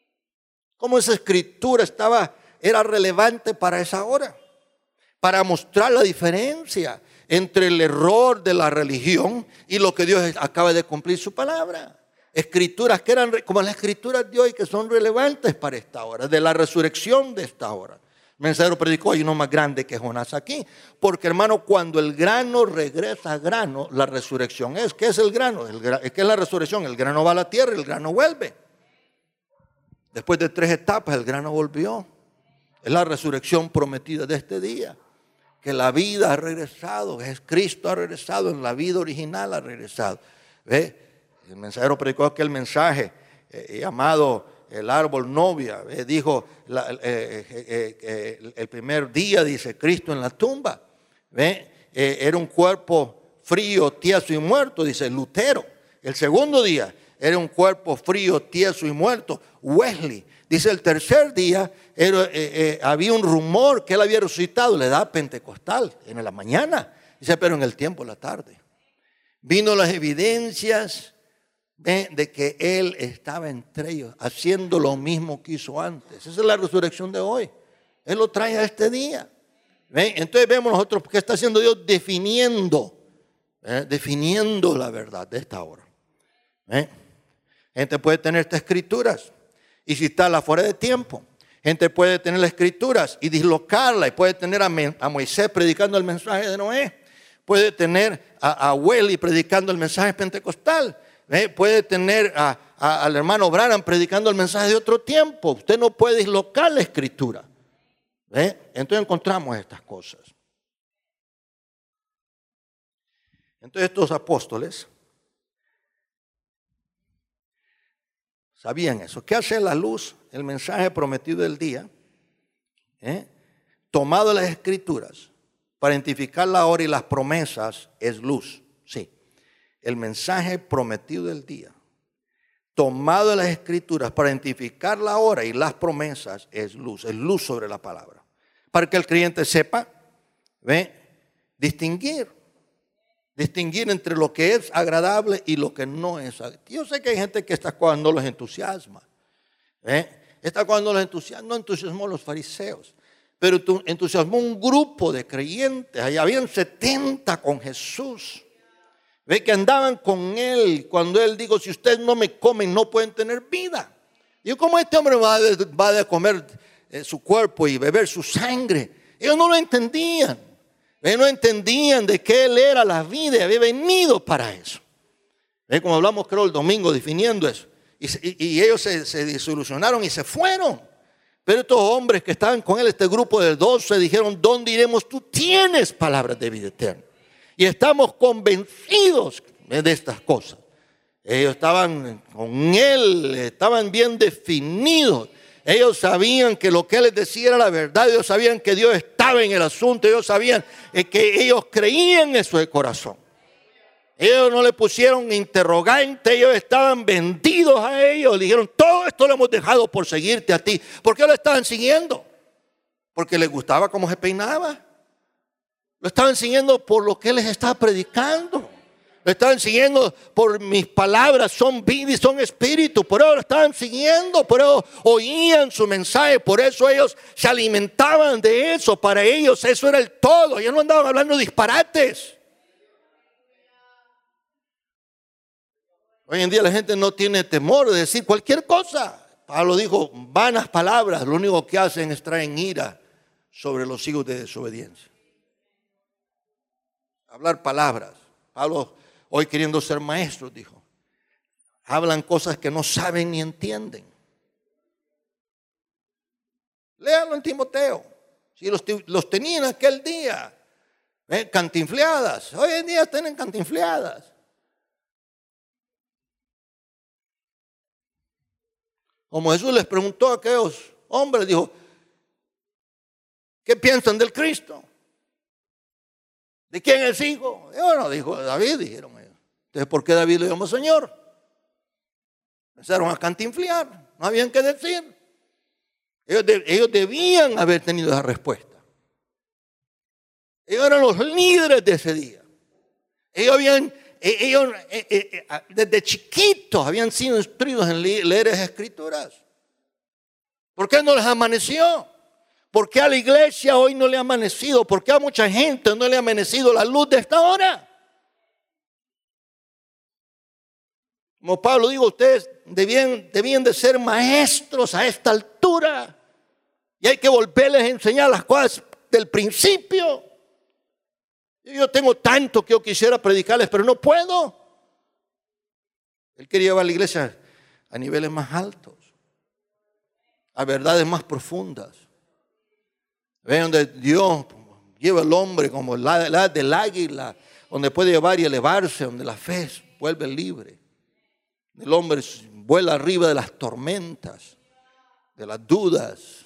¿Cómo esa escritura estaba, era relevante para esa hora? Para mostrar la diferencia entre el error de la religión y lo que Dios acaba de cumplir su palabra. Escrituras que eran como las escrituras de hoy, que son relevantes para esta hora, de la resurrección de esta hora. El mensajero predicó, hay uno más grande que Jonás aquí. Porque, hermano, cuando el grano regresa a grano, la resurrección es. ¿Qué es el grano? El gra- ¿Qué es la resurrección? El grano va a la tierra y el grano vuelve. Después de tres etapas, el grano volvió. Es la resurrección prometida de este día. Que la vida ha regresado, que Cristo ha regresado, en la vida original ha regresado. ¿Ve? El mensajero predicó aquel mensaje eh, llamado el árbol novia. ¿Ve? Dijo la, eh, eh, eh, el primer día, dice Cristo en la tumba. ¿Ve? Eh, era un cuerpo frío, tieso y muerto, dice Lutero. El segundo día era un cuerpo frío, tieso y muerto, Wesley. Dice el tercer día era, eh, eh, había un rumor que él había resucitado, la edad pentecostal, en la mañana. Dice, pero en el tiempo de la tarde. Vino las evidencias de, de que él estaba entre ellos, haciendo lo mismo que hizo antes. Esa es la resurrección de hoy. Él lo trae a este día. ¿Ven? Entonces vemos nosotros qué está haciendo Dios definiendo, ¿eh? definiendo la verdad de esta hora. ¿Ven? Gente puede tener estas escrituras y citarla fuera de tiempo. Gente puede tener las escrituras y dislocarla y puede tener a, a Moisés predicando el mensaje de Noé. Puede tener a, a Wesley predicando el mensaje pentecostal. ¿Eh? Puede tener a, a, al hermano Branham predicando el mensaje de otro tiempo. Usted no puede dislocar la escritura. ¿Eh? Entonces encontramos estas cosas. Entonces estos apóstoles sabían eso. ¿Qué hace la luz? El mensaje prometido del día, ¿eh? tomado de las escrituras para identificar la hora y las promesas, es luz. Sí, el mensaje prometido del día, tomado de las escrituras para identificar la hora y las promesas, es luz. Es luz sobre la palabra. Para que el creyente sepa, ¿ve? distinguir. Distinguir entre lo que es agradable y lo que no es agradable. Yo sé que hay gente que estas cosas no los entusiasma. ¿Eh? Estas cosas no los entusiasma, no entusiasmó a los fariseos, pero entusiasmó un grupo de creyentes. Allá habían setenta con Jesús. Ve que andaban con él. Cuando él dijo, si ustedes no me comen, no pueden tener vida. Digo, ¿cómo este hombre va a, va a comer eh, su cuerpo y beber su sangre? Ellos no lo entendían. Ellos no entendían de que él era la vida y había venido para eso. ¿Ve? Como hablamos creo el domingo definiendo eso. Y, y, y ellos se, se disolucionaron y se fueron. Pero estos hombres que estaban con él, este grupo de doce, dijeron, ¿dónde iremos? Tú tienes palabras de vida eterna. Y estamos convencidos de estas cosas. Ellos estaban con él, estaban bien definidos. Ellos sabían que lo que él les decía era la verdad. Ellos sabían que Dios estaba en el asunto. Ellos sabían que ellos creían eso de corazón. Ellos no le pusieron interrogante. Ellos estaban vendidos a ellos. Le dijeron, todo esto lo hemos dejado por seguirte a ti. ¿Por qué lo estaban siguiendo? Porque les gustaba cómo se peinaba. Lo estaban siguiendo por lo que él les estaba predicando. Lo estaban siguiendo por mis palabras, son vida y son espíritu. Por eso lo estaban siguiendo, por eso oían su mensaje. Por eso ellos se alimentaban de eso. Para ellos eso era el todo. Ellos no andaban hablando disparates. Hoy en día la gente no tiene temor de decir cualquier cosa. Pablo dijo, vanas palabras, lo único que hacen es traer ira sobre los hijos de desobediencia. Hablar palabras. Pablo, hoy queriendo ser maestro, dijo, hablan cosas que no saben ni entienden. Léanlo en Timoteo. Si los, los tenían aquel día, ¿eh? Cantinfleadas. Hoy en día tienen cantinfleadas. Como Jesús les preguntó a aquellos hombres, dijo, ¿qué piensan del Cristo? ¿De quién es hijo? Y bueno, dijo David, dijeron ellos. Entonces, ¿por qué David lo llamó Señor? Empezaron a cantinflear, no habían que decir. Ellos, de, ellos debían haber tenido esa respuesta. Ellos eran los líderes de ese día. Ellos habían, ellos eh, eh, eh, desde chiquitos habían sido instruidos en leer esas escrituras. ¿Por qué no les amaneció? ¿Por qué a la iglesia hoy no le ha amanecido? ¿Por qué a mucha gente no le ha amanecido la luz de esta hora? Como Pablo dijo, ustedes debían, debían de ser maestros a esta altura. Y hay que volverles a enseñar las cosas del principio. Yo tengo tanto que yo quisiera predicarles, pero no puedo. Él quería llevar a la iglesia a niveles más altos, a verdades más profundas. Ven donde Dios lleva al hombre como la, la del águila, donde puede llevar y elevarse, donde la fe vuelve libre. El hombre vuela arriba de las tormentas, de las dudas.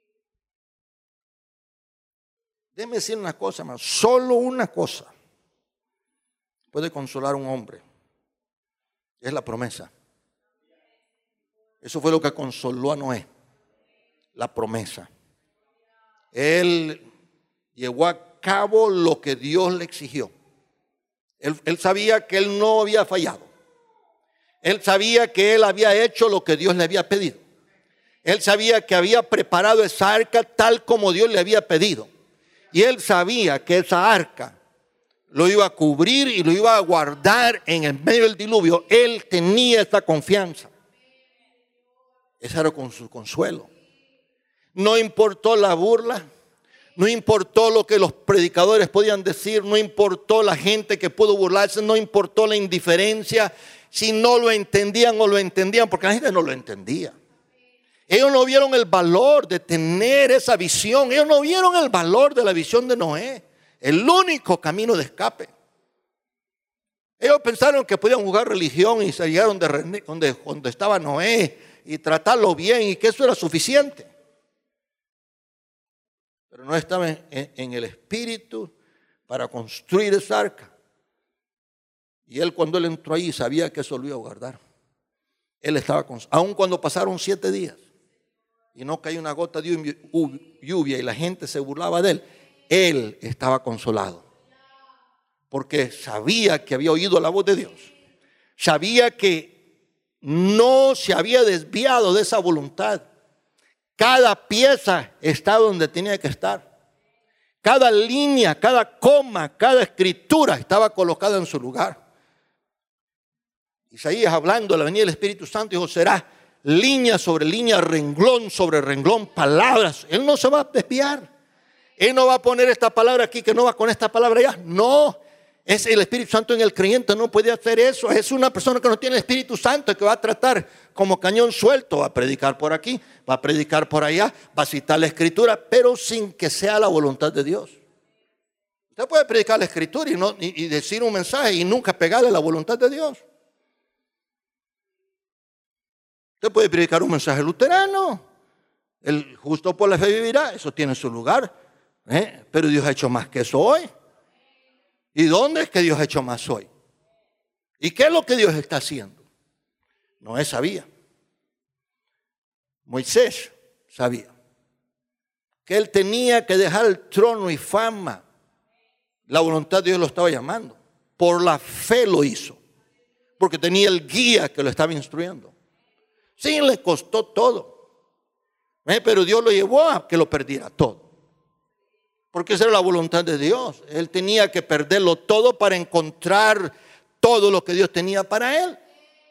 Déjeme decir una cosa más, solo una cosa puede consolar a un hombre. Es la promesa. Eso fue lo que consoló a Noé, la promesa. Él llevó a cabo lo que Dios le exigió. Él, él sabía que él no había fallado. Él sabía que él había hecho lo que Dios le había pedido. Él sabía que había preparado esa arca tal como Dios le había pedido. Y él sabía que esa arca lo iba a cubrir y lo iba a guardar en el medio del diluvio. Él tenía esa confianza. Ese era con su consuelo. No importó la burla, no importó lo que los predicadores podían decir, no importó la gente que pudo burlarse, no importó la indiferencia, si no lo entendían o lo entendían, porque la gente no lo entendía. Ellos no vieron el valor de tener esa visión, ellos no vieron el valor de la visión de Noé, el único camino de escape. Ellos pensaron que podían jugar religión y se llegaron de donde, donde estaba Noé y tratarlo bien y que eso era suficiente. Pero no estaba en, en el espíritu para construir esa arca. Y él, cuando él entró ahí, sabía que eso lo iba a guardar. Él estaba con, aun cuando pasaron siete días y no cayó una gota de lluvia y la gente se burlaba de él, él estaba consolado. Porque sabía que había oído la voz de Dios. Sabía que no se había desviado de esa voluntad. Cada pieza está donde tenía que estar. Cada línea, cada coma, cada escritura estaba colocada en su lugar. Isaías, hablando de la venida del Espíritu Santo, dijo, será línea sobre línea, renglón sobre renglón, palabras. Él no se va a desviar. Él no va a poner esta palabra aquí, que no va con esta palabra allá. No, es el Espíritu Santo en el creyente, no puede hacer eso. Es una persona que no tiene el Espíritu Santo, que va a tratar como cañón suelto, va a predicar por aquí, va a predicar por allá, va a citar la Escritura, pero sin que sea la voluntad de Dios. Usted puede predicar la Escritura y, no, y, y decir un mensaje y nunca pegarle la voluntad de Dios. Usted puede predicar un mensaje luterano, el justo por la fe vivirá, eso tiene su lugar, ¿eh? Pero Dios ha hecho más que eso hoy. ¿Y dónde es que Dios ha hecho más hoy? ¿Y qué es lo que Dios está haciendo? Noé sabía. Moisés sabía que él tenía que dejar el trono y fama. La voluntad de Dios lo estaba llamando. Por la fe lo hizo, porque tenía el guía que lo estaba instruyendo. Sí, le costó todo, ¿eh? Pero Dios lo llevó a que lo perdiera todo, porque esa era la voluntad de Dios. Él tenía que perderlo todo para encontrar todo lo que Dios tenía para él.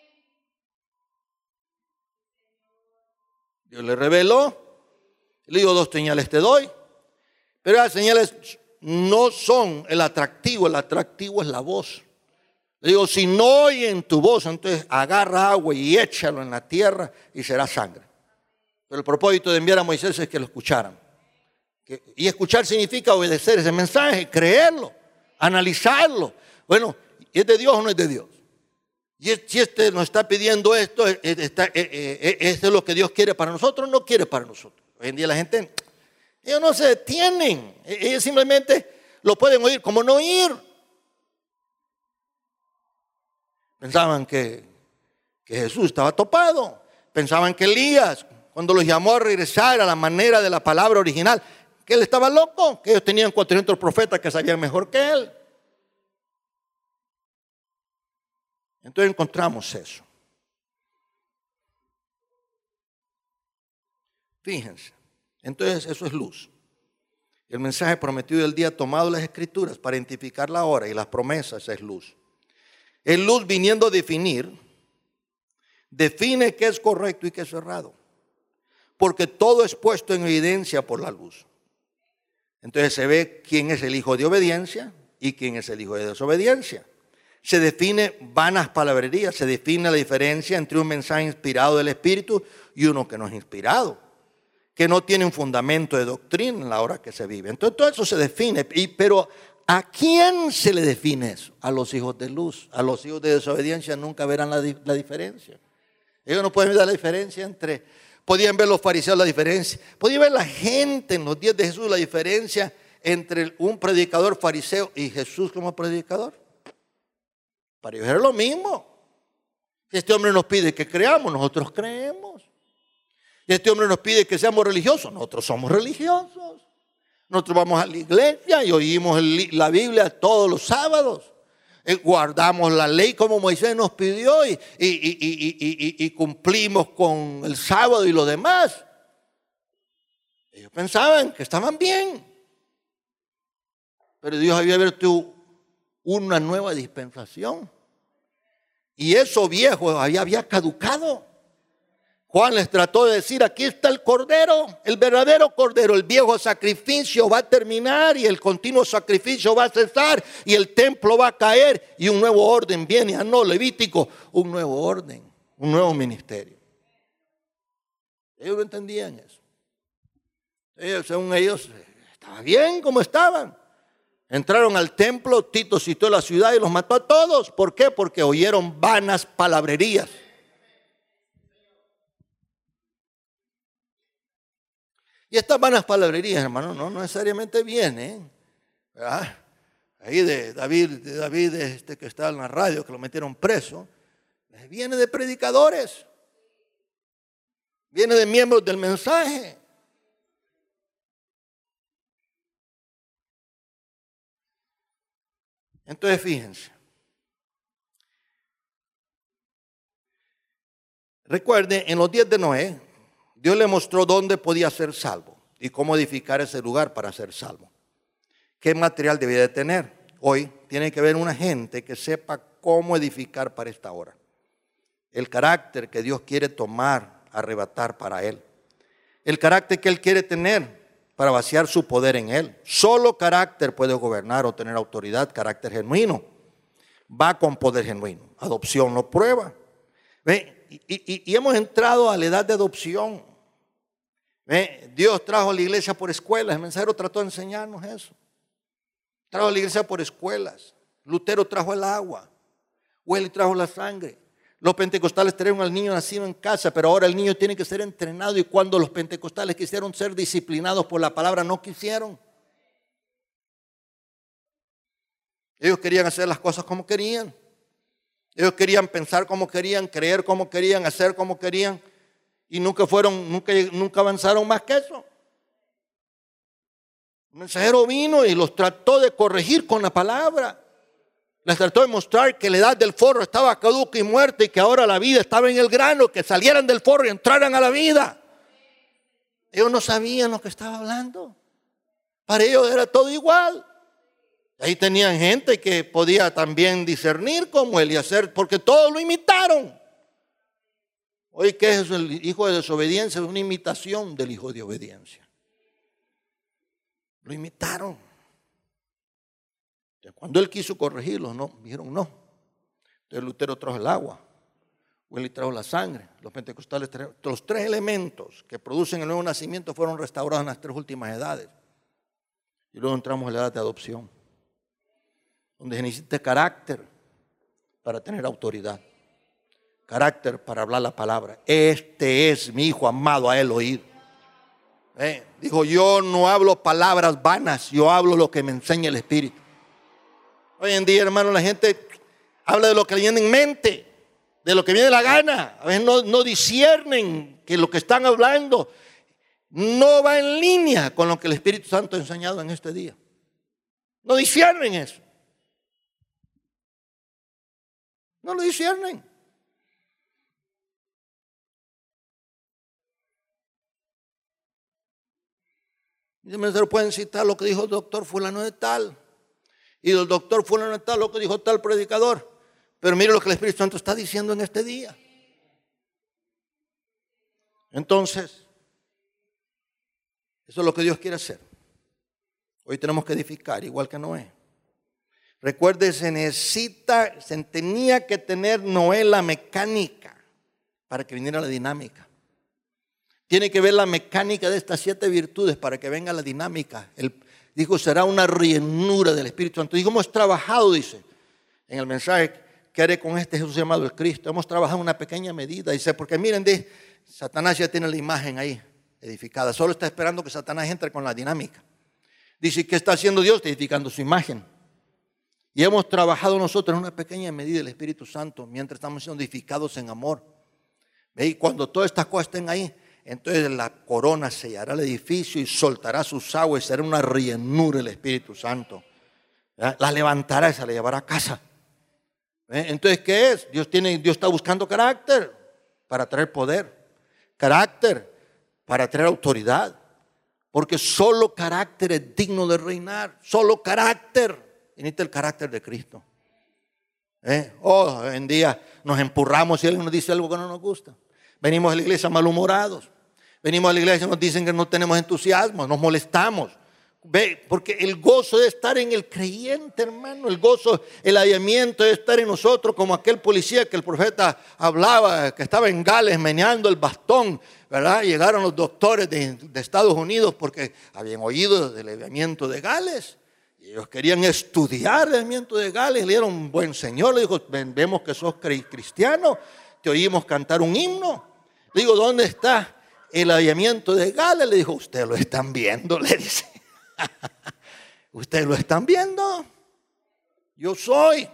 Dios le reveló, le dijo, dos señales te doy, pero las señales no son el atractivo, el atractivo es la voz. Le digo, si no oyen tu voz, entonces agarra agua y échalo en la tierra y será sangre. Pero el propósito de enviar a Moisés es que lo escucharan. Y escuchar significa obedecer ese mensaje, creerlo, analizarlo. Bueno, ¿es de Dios o no es de Dios? Y si este nos está pidiendo esto, está, eh, eh, ¿esto es lo que Dios quiere para nosotros o no quiere para nosotros? Hoy en día la gente, ellos no se detienen. Ellos simplemente lo pueden oír como no oír. Pensaban que, que Jesús estaba topado. Pensaban que Elías, cuando los llamó a regresar a la manera de la palabra original, que él estaba loco, que ellos tenían cuatrocientos profetas que sabían mejor que él. Entonces encontramos eso. Fíjense, entonces eso es luz. El mensaje prometido del día tomado de las Escrituras para identificar la hora y las promesas es luz. Es luz viniendo a definir, define qué es correcto y qué es errado. Porque todo es puesto en evidencia por la luz. Entonces se ve quién es el hijo de obediencia y quién es el hijo de desobediencia. Se define vanas palabrerías, se define la diferencia entre un mensaje inspirado del Espíritu y uno que no es inspirado, que no tiene un fundamento de doctrina en la hora que se vive. Entonces todo eso se define, y, pero ¿a quién se le define eso? A los hijos de luz. A los hijos de desobediencia nunca verán la, la diferencia. Ellos no pueden ver la diferencia entre, podían ver los fariseos la diferencia, podían ver la gente en los días de Jesús la diferencia entre un predicador fariseo y Jesús como predicador. Para ellos era lo mismo. Si este hombre nos pide que creamos, nosotros creemos. Si este hombre nos pide que seamos religiosos, nosotros somos religiosos. Nosotros vamos a la iglesia y oímos la Biblia todos los sábados. Guardamos la ley como Moisés nos pidió y, y, y, y, y, y cumplimos con el sábado y lo demás. Ellos pensaban que estaban bien. Pero Dios había abierto una nueva dispensación. Y eso viejo había, había caducado. Juan les trató de decir, aquí está el cordero, el verdadero cordero. El viejo sacrificio va a terminar y el continuo sacrificio va a cesar y el templo va a caer y un nuevo orden viene. Ah, no, Levítico, un nuevo orden, un nuevo ministerio. Ellos no entendían eso. Ellos, según ellos, estaba bien como estaban. Entraron al templo, Tito citó la ciudad y los mató a todos. ¿Por qué? Porque oyeron vanas palabrerías. Y estas vanas palabrerías, hermano, no, no necesariamente vienen, ¿verdad? Ahí de David, de David este que está en la radio, que lo metieron preso, viene de predicadores, viene de miembros del mensaje. Entonces fíjense, recuerden, en los días de Noé, Dios le mostró dónde podía ser salvo y cómo edificar ese lugar para ser salvo. ¿Qué material debía de tener? Hoy tiene que haber una gente que sepa cómo edificar para esta hora. El carácter que Dios quiere tomar, arrebatar para Él. El carácter que Él quiere tener para vaciar su poder en Él. Solo carácter puede gobernar o tener autoridad, carácter genuino. Va con poder genuino. Adopción lo prueba. ¿Ve? Y, y, y hemos entrado a la edad de adopción. ¿Ve? Dios trajo a la iglesia por escuelas. El mensajero trató de enseñarnos eso. Trajo a la iglesia por escuelas. Lutero trajo el agua. Wesley trajo la sangre. Los pentecostales trajeron al niño nacido en casa, pero ahora el niño tiene que ser entrenado. Y cuando los pentecostales quisieron ser disciplinados por la palabra, no quisieron. Ellos querían hacer las cosas como querían. Ellos querían pensar como querían, creer como querían, hacer como querían. Y nunca fueron, nunca, nunca avanzaron más que eso. El mensajero vino y los trató de corregir con la palabra. Les trató de mostrar que la edad del forro estaba caduca y muerta y que ahora la vida estaba en el grano, que salieran del forro y entraran a la vida. Ellos no sabían lo que estaba hablando. Para ellos era todo igual. Ahí tenían gente que podía también discernir como él y hacer, porque todos lo imitaron. Hoy, ¿qué es el hijo de desobediencia? Es una imitación del hijo de obediencia. Lo imitaron. Cuando él quiso corregirlos, no, dijeron no. Entonces Lutero trajo el agua, Wesley trajo la sangre, los pentecostales trajeron. Los tres elementos que producen el nuevo nacimiento fueron restaurados en las tres últimas edades. Y luego entramos en la edad de adopción, donde se necesita carácter para tener autoridad, carácter para hablar la palabra. Este es mi hijo amado, a él oír. Eh, dijo, yo no hablo palabras vanas, yo hablo lo que me enseña el Espíritu. Hoy en día, hermano, la gente habla de lo que le viene en mente, de lo que viene de la gana. A veces no, no disciernen que lo que están hablando no va en línea con lo que el Espíritu Santo ha enseñado en este día. No disciernen eso. No lo disciernen. Se pueden citar lo que dijo el doctor fulano de tal. Y el doctor fulano de tal lo que dijo tal predicador. Pero mire lo que el Espíritu Santo está diciendo en este día. Entonces, eso es lo que Dios quiere hacer. Hoy tenemos que edificar, igual que Noé. Recuerde, se necesita, se tenía que tener Noé la mecánica para que viniera la dinámica. Tiene que ver la mecánica de estas siete virtudes para que venga la dinámica. Él dijo, será una llenura del Espíritu Santo. Dijo, hemos trabajado, dice, en el mensaje que haré con este Jesús llamado el Cristo. Hemos trabajado en una pequeña medida. Dice, porque miren, de, Satanás ya tiene la imagen ahí edificada. Solo está esperando que Satanás entre con la dinámica. Dice, ¿qué está haciendo Dios? Está edificando su imagen. Y hemos trabajado nosotros en una pequeña medida el Espíritu Santo mientras estamos siendo edificados en amor. ¿Ve? Y cuando todas estas cosas estén ahí, entonces la corona sellará el edificio y soltará sus aguas y será una llenura el Espíritu Santo. ¿Verdad? La levantará y se la llevará a casa. ¿Ve? Entonces, ¿qué es? Dios, tiene, Dios está buscando carácter para traer poder, carácter para traer autoridad, porque solo carácter es digno de reinar, solo carácter, y necesita el carácter de Cristo. ¿Eh? Oh, hoy en día nos empurramos y Él nos dice algo que no nos gusta. Venimos a la iglesia malhumorados, venimos a la iglesia y nos dicen que no tenemos entusiasmo, nos molestamos. Ve, porque el gozo de estar en el creyente, hermano, el gozo, el hallamiento de estar en nosotros, como aquel policía que el profeta hablaba, que estaba en Gales meneando el bastón, ¿verdad? Llegaron los doctores de, de Estados Unidos porque habían oído del hallamiento de Gales y ellos querían estudiar el hallamiento de Gales. Le dieron, buen señor, le dijo, vemos que sos cristiano, te oímos cantar un himno. Le digo, ¿dónde está el hallamiento de Gales? Le dijo, ustedes lo están viendo, le dice. Ustedes lo están viendo. Yo soy.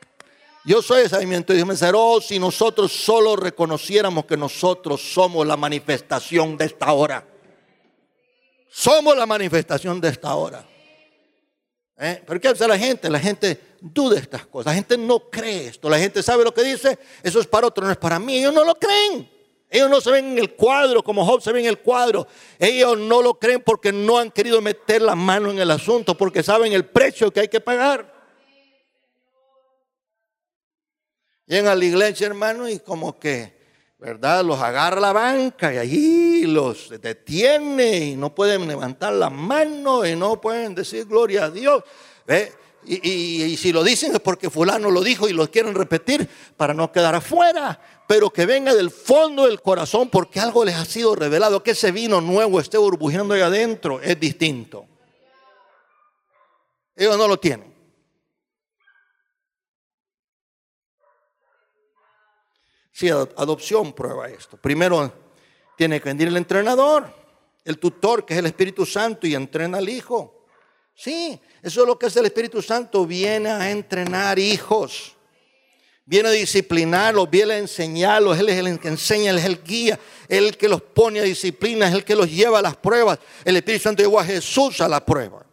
Yo soy ese movimiento. Y Dios me dice, oh, si nosotros solo reconociéramos que nosotros somos la manifestación de esta hora. Somos la manifestación de esta hora. ¿Eh? ¿Pero qué hace la gente? La gente duda estas cosas. La gente no cree esto. La gente sabe lo que dice. Eso es para otro, no es para mí. Ellos no lo creen. Ellos no se ven en el cuadro como Job se ve en el cuadro. Ellos no lo creen porque no han querido meter la mano en el asunto, porque saben el precio que hay que pagar. Llegan a la iglesia, hermano, y como que, ¿verdad? Los agarra la banca y allí los detiene y no pueden levantar la mano y no pueden decir gloria a Dios. ¿Ve? Y, y, y si lo dicen es porque fulano lo dijo y lo quieren repetir para no quedar afuera, pero que venga del fondo del corazón porque algo les ha sido revelado, que ese vino nuevo esté burbujeando ahí adentro, es distinto. Ellos no lo tienen. Si adopción prueba esto. Primero tiene que venir el entrenador, el tutor, que es el Espíritu Santo, y entrena al hijo. Sí, eso es lo que hace el Espíritu Santo. Viene a entrenar hijos, viene a disciplinarlos, viene a enseñarlos. Él es el que enseña, Él es el guía, Él es el que los pone a disciplina, es el que los lleva a las pruebas. El Espíritu Santo llevó a Jesús a la prueba.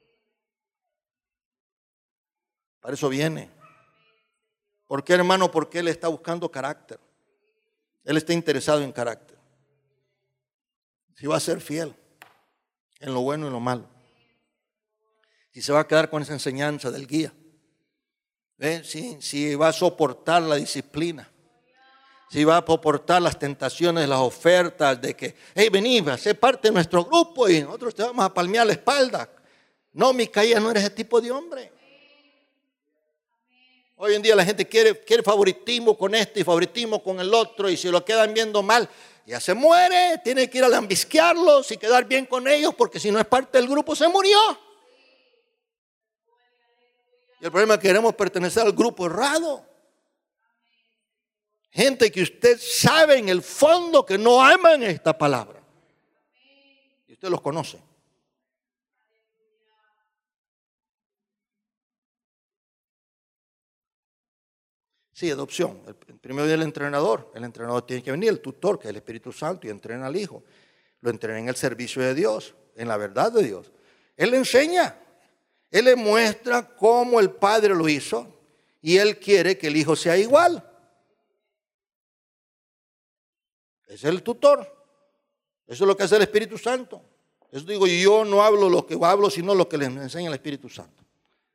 Para eso viene. ¿Por qué, hermano? Porque Él está buscando carácter. Él está interesado en carácter. Si va a ser fiel en lo bueno y en lo malo. Si se va a quedar con esa enseñanza del guía. ¿Eh? Si, si va a soportar la disciplina. Si va a soportar las tentaciones, las ofertas de que, hey, vení, va a ser parte de nuestro grupo y nosotros te vamos a palmear la espalda. No, Micaías, no eres ese tipo de hombre. Hoy en día la gente quiere, quiere favoritismo con este y favoritismo con el otro, y si lo quedan viendo mal, ya se muere, tiene que ir a lambisquearlos y quedar bien con ellos, porque si no es parte del grupo se murió. Y el problema es que queremos pertenecer al grupo errado. Gente que usted sabe en el fondo que no aman esta palabra. Y usted los conoce. Sí, adopción. El primero día el entrenador. El entrenador tiene que venir, el tutor, que es el Espíritu Santo, y entrena al hijo. Lo entrena en el servicio de Dios, en la verdad de Dios. Él le enseña. Él le muestra cómo el padre lo hizo y él quiere que el hijo sea igual. Es el tutor. Eso es lo que hace el Espíritu Santo. Eso digo, yo no hablo lo que hablo, sino lo que les enseña el Espíritu Santo.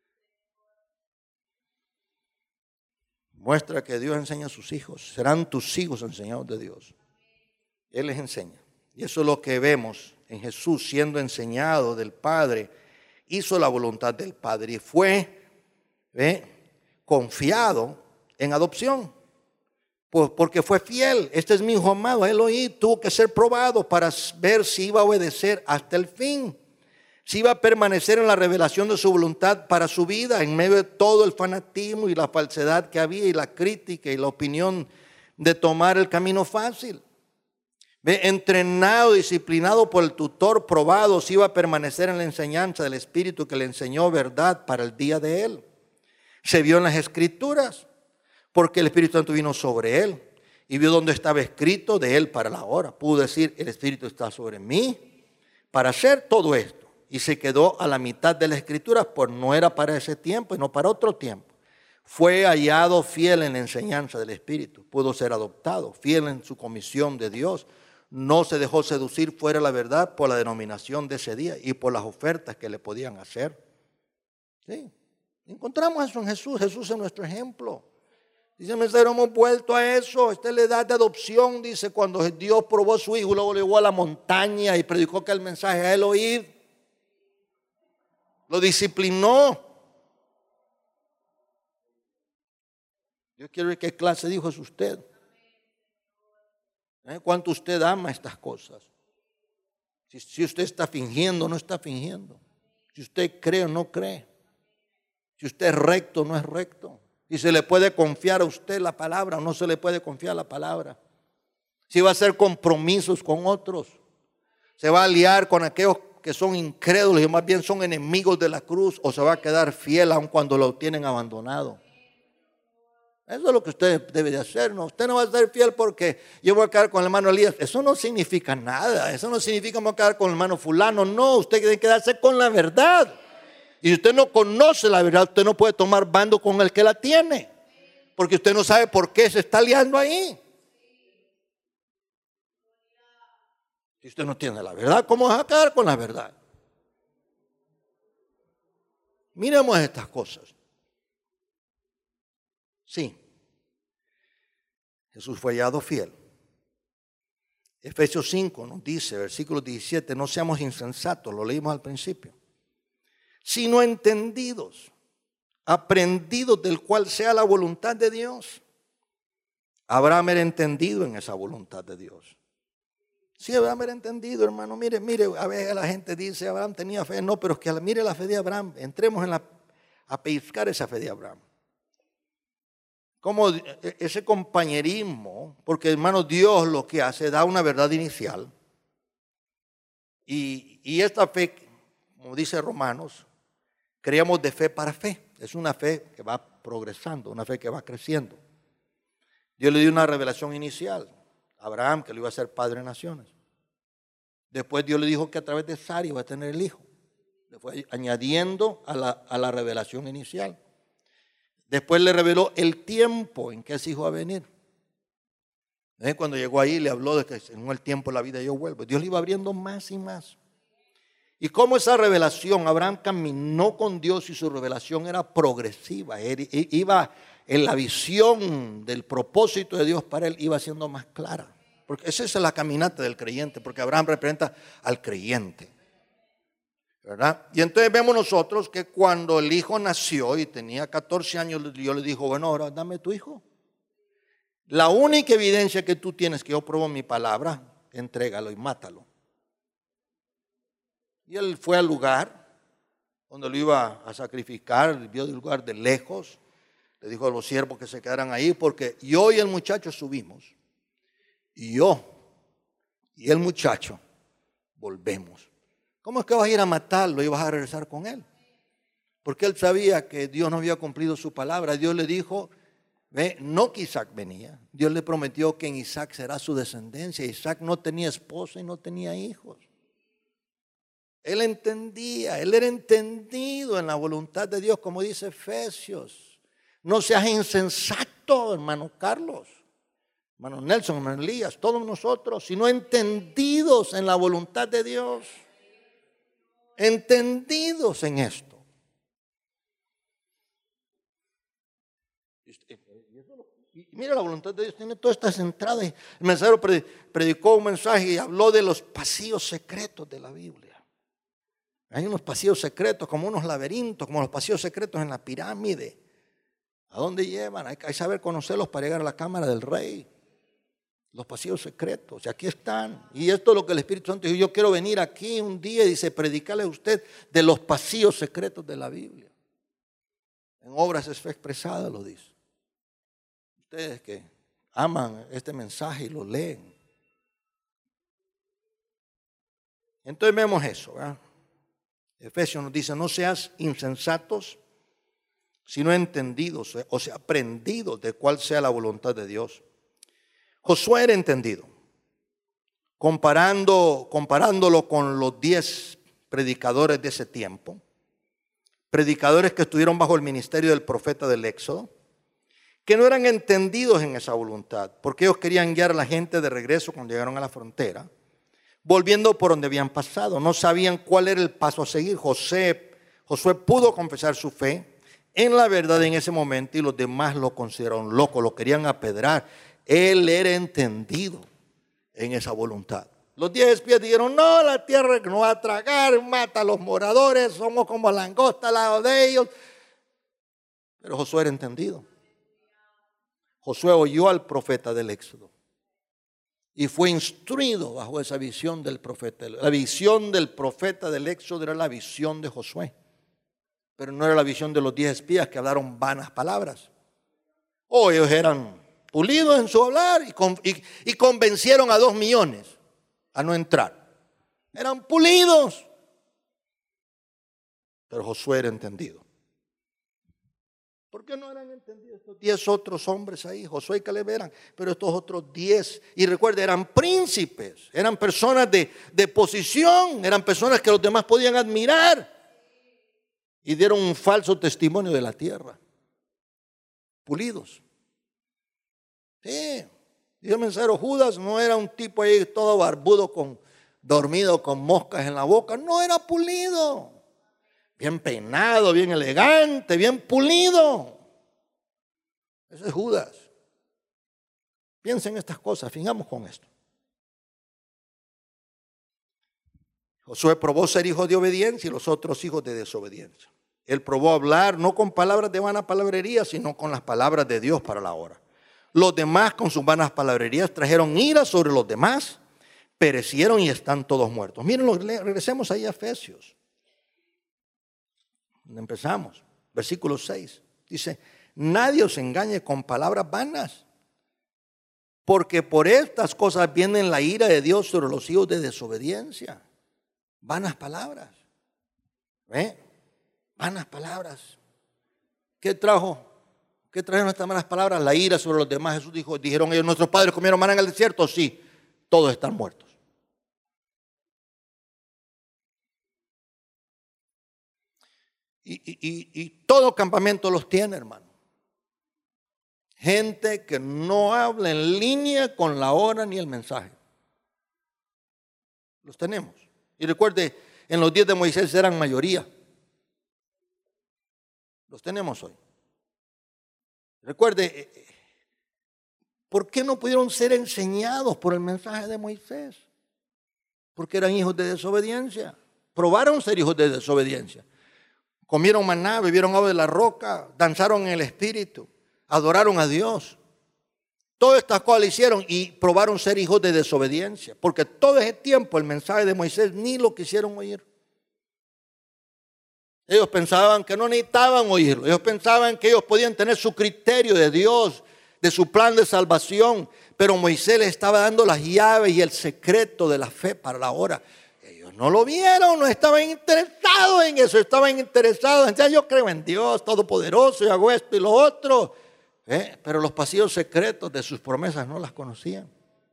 Muestra que Dios enseña a sus hijos. Serán tus hijos enseñados de Dios. Él les enseña. Y eso es lo que vemos en Jesús siendo enseñado del Padre. Hizo la voluntad del Padre y fue ¿ve? confiado en adopción. Pues porque fue fiel. Este es mi hijo amado. Él oí, tuvo que ser probado para ver si iba a obedecer hasta el fin. Si iba a permanecer en la revelación de su voluntad para su vida, en medio de todo el fanatismo y la falsedad que había y la crítica y la opinión de tomar el camino fácil. Ve, entrenado, disciplinado por el tutor, probado, si iba a permanecer en la enseñanza del Espíritu que le enseñó verdad para el día de él. Se vio en las Escrituras, porque el Espíritu Santo vino sobre él y vio donde estaba escrito de él para la hora. Pudo decir, el Espíritu está sobre mí para hacer todo esto. Y se quedó a la mitad de las Escrituras, pues no era para ese tiempo y no para otro tiempo. Fue hallado fiel en la enseñanza del Espíritu. Pudo ser adoptado, fiel en su comisión de Dios. No se dejó seducir fuera de la verdad por la denominación de ese día y por las ofertas que le podían hacer. Sí, encontramos eso en Jesús. Jesús es nuestro ejemplo. Dice, pero hemos vuelto a eso. Esta es la edad de adopción. Dice, cuando Dios probó a su hijo, luego lo llevó a la montaña y predicó que el mensaje a él oír. Lo disciplinó. Yo quiero ver qué clase de hijo es usted. ¿Eh? ¿Cuánto usted ama estas cosas? Si, si usted está fingiendo o no está fingiendo. Si usted cree o no cree. Si usted es recto o no es recto. Si se le puede confiar a usted la palabra o no se le puede confiar la palabra. Si va a hacer compromisos con otros. Se va a aliar con aquellos que son incrédulos y más bien son enemigos de la cruz, o se va a quedar fiel aun cuando lo tienen abandonado. Eso es lo que usted debe de hacer. ¿No? Usted no va a ser fiel porque yo voy a quedar con el hermano Elías. Eso no significa nada. Eso no significa que voy a quedar con el hermano fulano. No, usted tiene que quedarse con la verdad. Y si usted no conoce la verdad, usted no puede tomar bando con el que la tiene, porque usted no sabe por qué se está liando ahí. Si usted no tiene la verdad, ¿cómo va a quedar con la verdad? Miremos estas cosas. Sí, Jesús fue hallado fiel. Efesios cinco nos dice, versículo diecisiete, no seamos insensatos, lo leímos al principio, sino entendidos, aprendidos del cual sea la voluntad de Dios. Abraham era entendido en esa voluntad de Dios. Sí, Abraham era entendido, hermano. Mire, mire, a veces la gente dice, Abraham tenía fe. No, pero es que mire la fe de Abraham. Entremos en la, a pescar esa fe de Abraham. Como ese compañerismo, porque hermano, Dios lo que hace, da una verdad inicial. Y, y esta fe, como dice Romanos, creamos de fe para fe. Es una fe que va progresando, una fe que va creciendo. Dios le dio una revelación inicial. Abraham, que lo iba a ser padre de naciones. Después Dios le dijo que a través de Sara iba a tener el hijo. Le fue añadiendo a la, a la revelación inicial. Después le reveló el tiempo en que ese hijo va a venir. ¿Eh? Cuando llegó ahí le habló de que en el tiempo de la vida yo vuelvo. Dios le iba abriendo más y más. Y cómo esa revelación, Abraham caminó con Dios y su revelación era progresiva. Él, iba en la visión del propósito de Dios para él, iba siendo más clara. Porque esa es la caminata del creyente, porque Abraham representa al creyente. ¿verdad? Y entonces vemos nosotros que cuando el hijo nació y tenía catorce años, Dios le dijo, bueno, ahora dame tu hijo. La única evidencia que tú tienes que yo pruebo mi palabra, entrégalo y mátalo. Y él fue al lugar donde lo iba a sacrificar, vio el lugar de lejos, le dijo a los siervos que se quedaran ahí, porque yo y el muchacho subimos, y yo y el muchacho volvemos. ¿Cómo es que vas a ir a matarlo y vas a regresar con él? Porque él sabía que Dios no había cumplido su palabra. Dios le dijo, ve, no que Isaac venía. Dios le prometió que en Isaac será su descendencia. Isaac no tenía esposa y no tenía hijos. Él entendía, él era entendido en la voluntad de Dios, como dice Efesios. No seas insensato, hermano Carlos, hermano Nelson, hermano Elías, todos nosotros, sino entendidos en la voluntad de Dios. Entendidos en esto. Y mira, la voluntad de Dios tiene todas estas entradas. El mensajero predicó un mensaje y habló de los pasillos secretos de la Biblia. Hay unos pasillos secretos, como unos laberintos, como los pasillos secretos en la pirámide. ¿A dónde llevan? Hay que saber conocerlos para llegar a la cámara del rey. Los pasillos secretos, y aquí están. Y esto es lo que el Espíritu Santo dijo, yo quiero venir aquí un día y dice, predicarle a usted de los pasillos secretos de la Biblia. En obras es expresada, lo dice. Ustedes que aman este mensaje y lo leen. Entonces vemos eso, ¿verdad? Efesios nos dice, no seas insensatos, sino entendidos, o sea, aprendidos de cuál sea la voluntad de Dios. Josué era entendido, comparando, comparándolo con los diez predicadores de ese tiempo, predicadores que estuvieron bajo el ministerio del profeta del Éxodo, que no eran entendidos en esa voluntad, porque ellos querían guiar a la gente de regreso cuando llegaron a la frontera, volviendo por donde habían pasado. No sabían cuál era el paso a seguir. José, Josué pudo confesar su fe en la verdad en ese momento y los demás lo consideraron loco, lo querían apedrar. Él era entendido en esa voluntad. Los diez espías dijeron, no, la tierra que nos va a tragar, mata a los moradores, somos como langosta al lado de ellos. Pero Josué era entendido. Josué oyó al profeta del Éxodo y fue instruido bajo esa visión del profeta. La visión del profeta del Éxodo era la visión de Josué, pero no era la visión de los diez espías que hablaron vanas palabras. O ellos eran pulidos en su hablar y, con, y, y convencieron a dos millones a no entrar. Eran pulidos. Pero Josué era entendido. ¿Por qué no eran entendidos estos diez otros hombres ahí? Josué y Caleb eran, pero estos otros diez, y recuerde, eran príncipes, eran personas de, de posición, eran personas que los demás podían admirar y dieron un falso testimonio de la tierra. Pulidos. Sí, dice el mensajero, Judas no era un tipo ahí todo barbudo, con, dormido con moscas en la boca, no, era pulido. Bien peinado, bien elegante, bien pulido. Ese es Judas. Piensen en estas cosas, fijamos con esto. Josué probó ser hijo de obediencia y los otros hijos de desobediencia. Él probó hablar no con palabras de vana palabrería, sino con las palabras de Dios para la hora. Los demás con sus vanas palabrerías trajeron ira sobre los demás, perecieron y están todos muertos. Miren, regresemos ahí a Efesios. Empezamos, versículo seis, dice, nadie os engañe con palabras vanas, porque por estas cosas viene la ira de Dios sobre los hijos de desobediencia. Vanas palabras, ¿eh? Vanas palabras. ¿Qué trajo? ¿Qué trajeron estas malas palabras? La ira sobre los demás. Jesús dijo, dijeron ellos, nuestros padres comieron maná en el desierto. Sí, todos están muertos. Y, y, y, y todo campamento los tiene, hermano. Gente que no habla en línea con la hora ni el mensaje. Los tenemos. Y recuerde, en los días de Moisés eran mayoría. Los tenemos hoy. Recuerde, ¿por qué no pudieron ser enseñados por el mensaje de Moisés? Porque eran hijos de desobediencia. probaron ser hijos de desobediencia. Comieron maná, bebieron agua de la roca, danzaron en el espíritu, adoraron a Dios. Todas estas cosas le hicieron y probaron ser hijos de desobediencia. Porque todo ese tiempo el mensaje de Moisés ni lo quisieron oír. Ellos pensaban que no necesitaban oírlo. Ellos pensaban que ellos podían tener su criterio de Dios, de su plan de salvación. Pero Moisés les estaba dando las llaves y el secreto de la fe para la hora. Ellos no lo vieron, no estaban interesados en eso, estaban interesados en, yo creo en Dios Todopoderoso y hago esto y lo otro. ¿Eh? Pero los pasillos secretos de sus promesas no las conocían.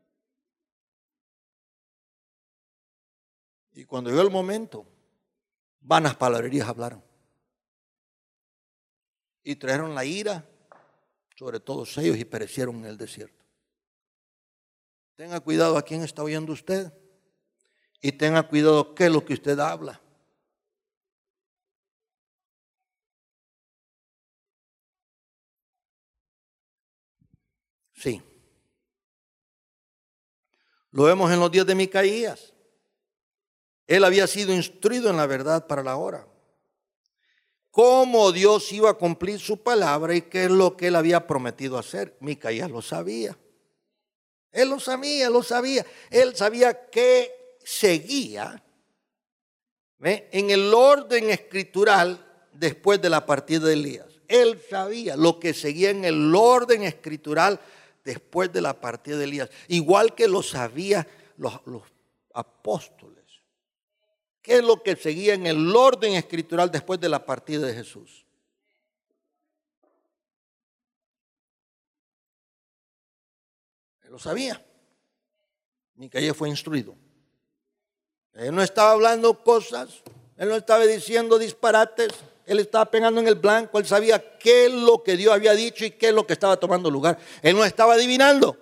Y cuando llegó el momento, vanas palabrerías hablaron. Y trajeron la ira sobre todos ellos y perecieron en el desierto. Tenga cuidado a quién está oyendo usted. Y tenga cuidado qué es lo que usted habla. Sí. Lo vemos en los días de Micaías. Él había sido instruido en la verdad para la hora. Cómo Dios iba a cumplir su palabra y qué es lo que él había prometido hacer. Micaías lo sabía. Él lo sabía, lo sabía. Él sabía que seguía ¿ve? en el orden escritural después de la partida de Elías. Él sabía lo que seguía en el orden escritural después de la partida de Elías. Igual que lo sabían los, los apóstoles. ¿Qué es lo que seguía en el orden escritural después de la partida de Jesús? Él lo sabía. Micaías fue instruido. Él no estaba hablando cosas, él no estaba diciendo disparates, él estaba pegando en el blanco, él sabía qué es lo que Dios había dicho y qué es lo que estaba tomando lugar. Él no estaba adivinando.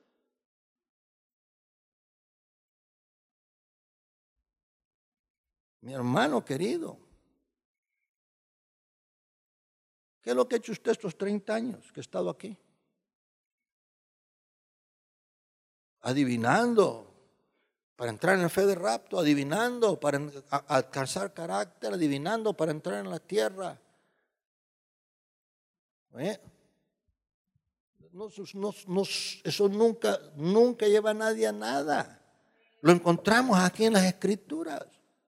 Mi hermano querido, ¿qué es lo que ha hecho usted estos treinta años que ha estado aquí? Adivinando para entrar en el fe de rapto, adivinando para alcanzar carácter, adivinando para entrar en la tierra. ¿Eh? No, no, no, eso nunca, nunca lleva a nadie a nada. Lo encontramos aquí en las Escrituras.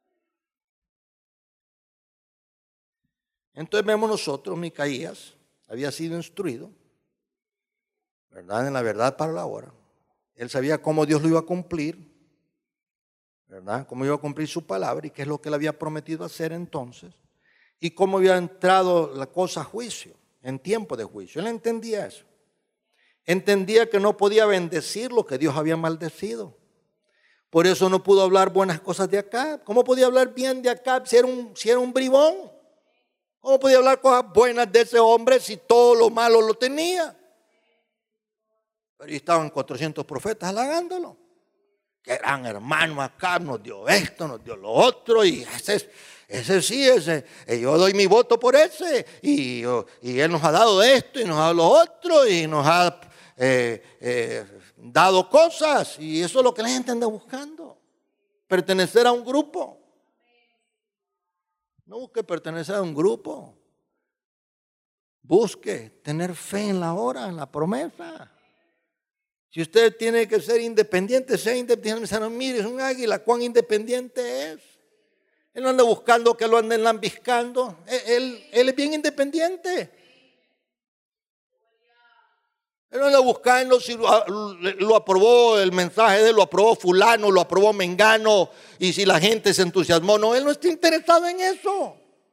Entonces vemos nosotros, Micaías había sido instruido, ¿verdad? En la verdad para la hora. Él sabía cómo Dios lo iba a cumplir, ¿verdad? Cómo iba a cumplir su palabra y qué es lo que él había prometido hacer entonces. Y cómo había entrado la cosa a juicio, en tiempo de juicio. Él entendía eso. Entendía que no podía bendecir lo que Dios había maldecido. Por eso no pudo hablar buenas cosas de Acab. ¿Cómo podía hablar bien de Acab si era un, si era un bribón? ¿Cómo podía hablar cosas buenas de ese hombre si todo lo malo lo tenía? Pero ahí estaban cuatrocientos profetas halagándolo. Que gran hermano Acab nos dio esto, nos dio lo otro. Y ese, ese sí, ese, yo doy mi voto por ese. Y, y él nos ha dado esto y nos ha dado lo otro. Y nos ha eh, eh, dado cosas. Y eso es lo que la gente anda buscando. Pertenecer a un grupo. No busque pertenecer a un grupo. Busque tener fe en la hora, en la promesa. Si usted tiene que ser independiente, sea independiente. No, mire, es un águila, ¿cuán independiente es? Él no anda buscando que lo anden lambiscando. Él, él, él es bien independiente. Él no anda buscando si lo, lo aprobó el mensaje de él, lo aprobó fulano, lo aprobó mengano, y si la gente se entusiasmó. No, él no está interesado en eso.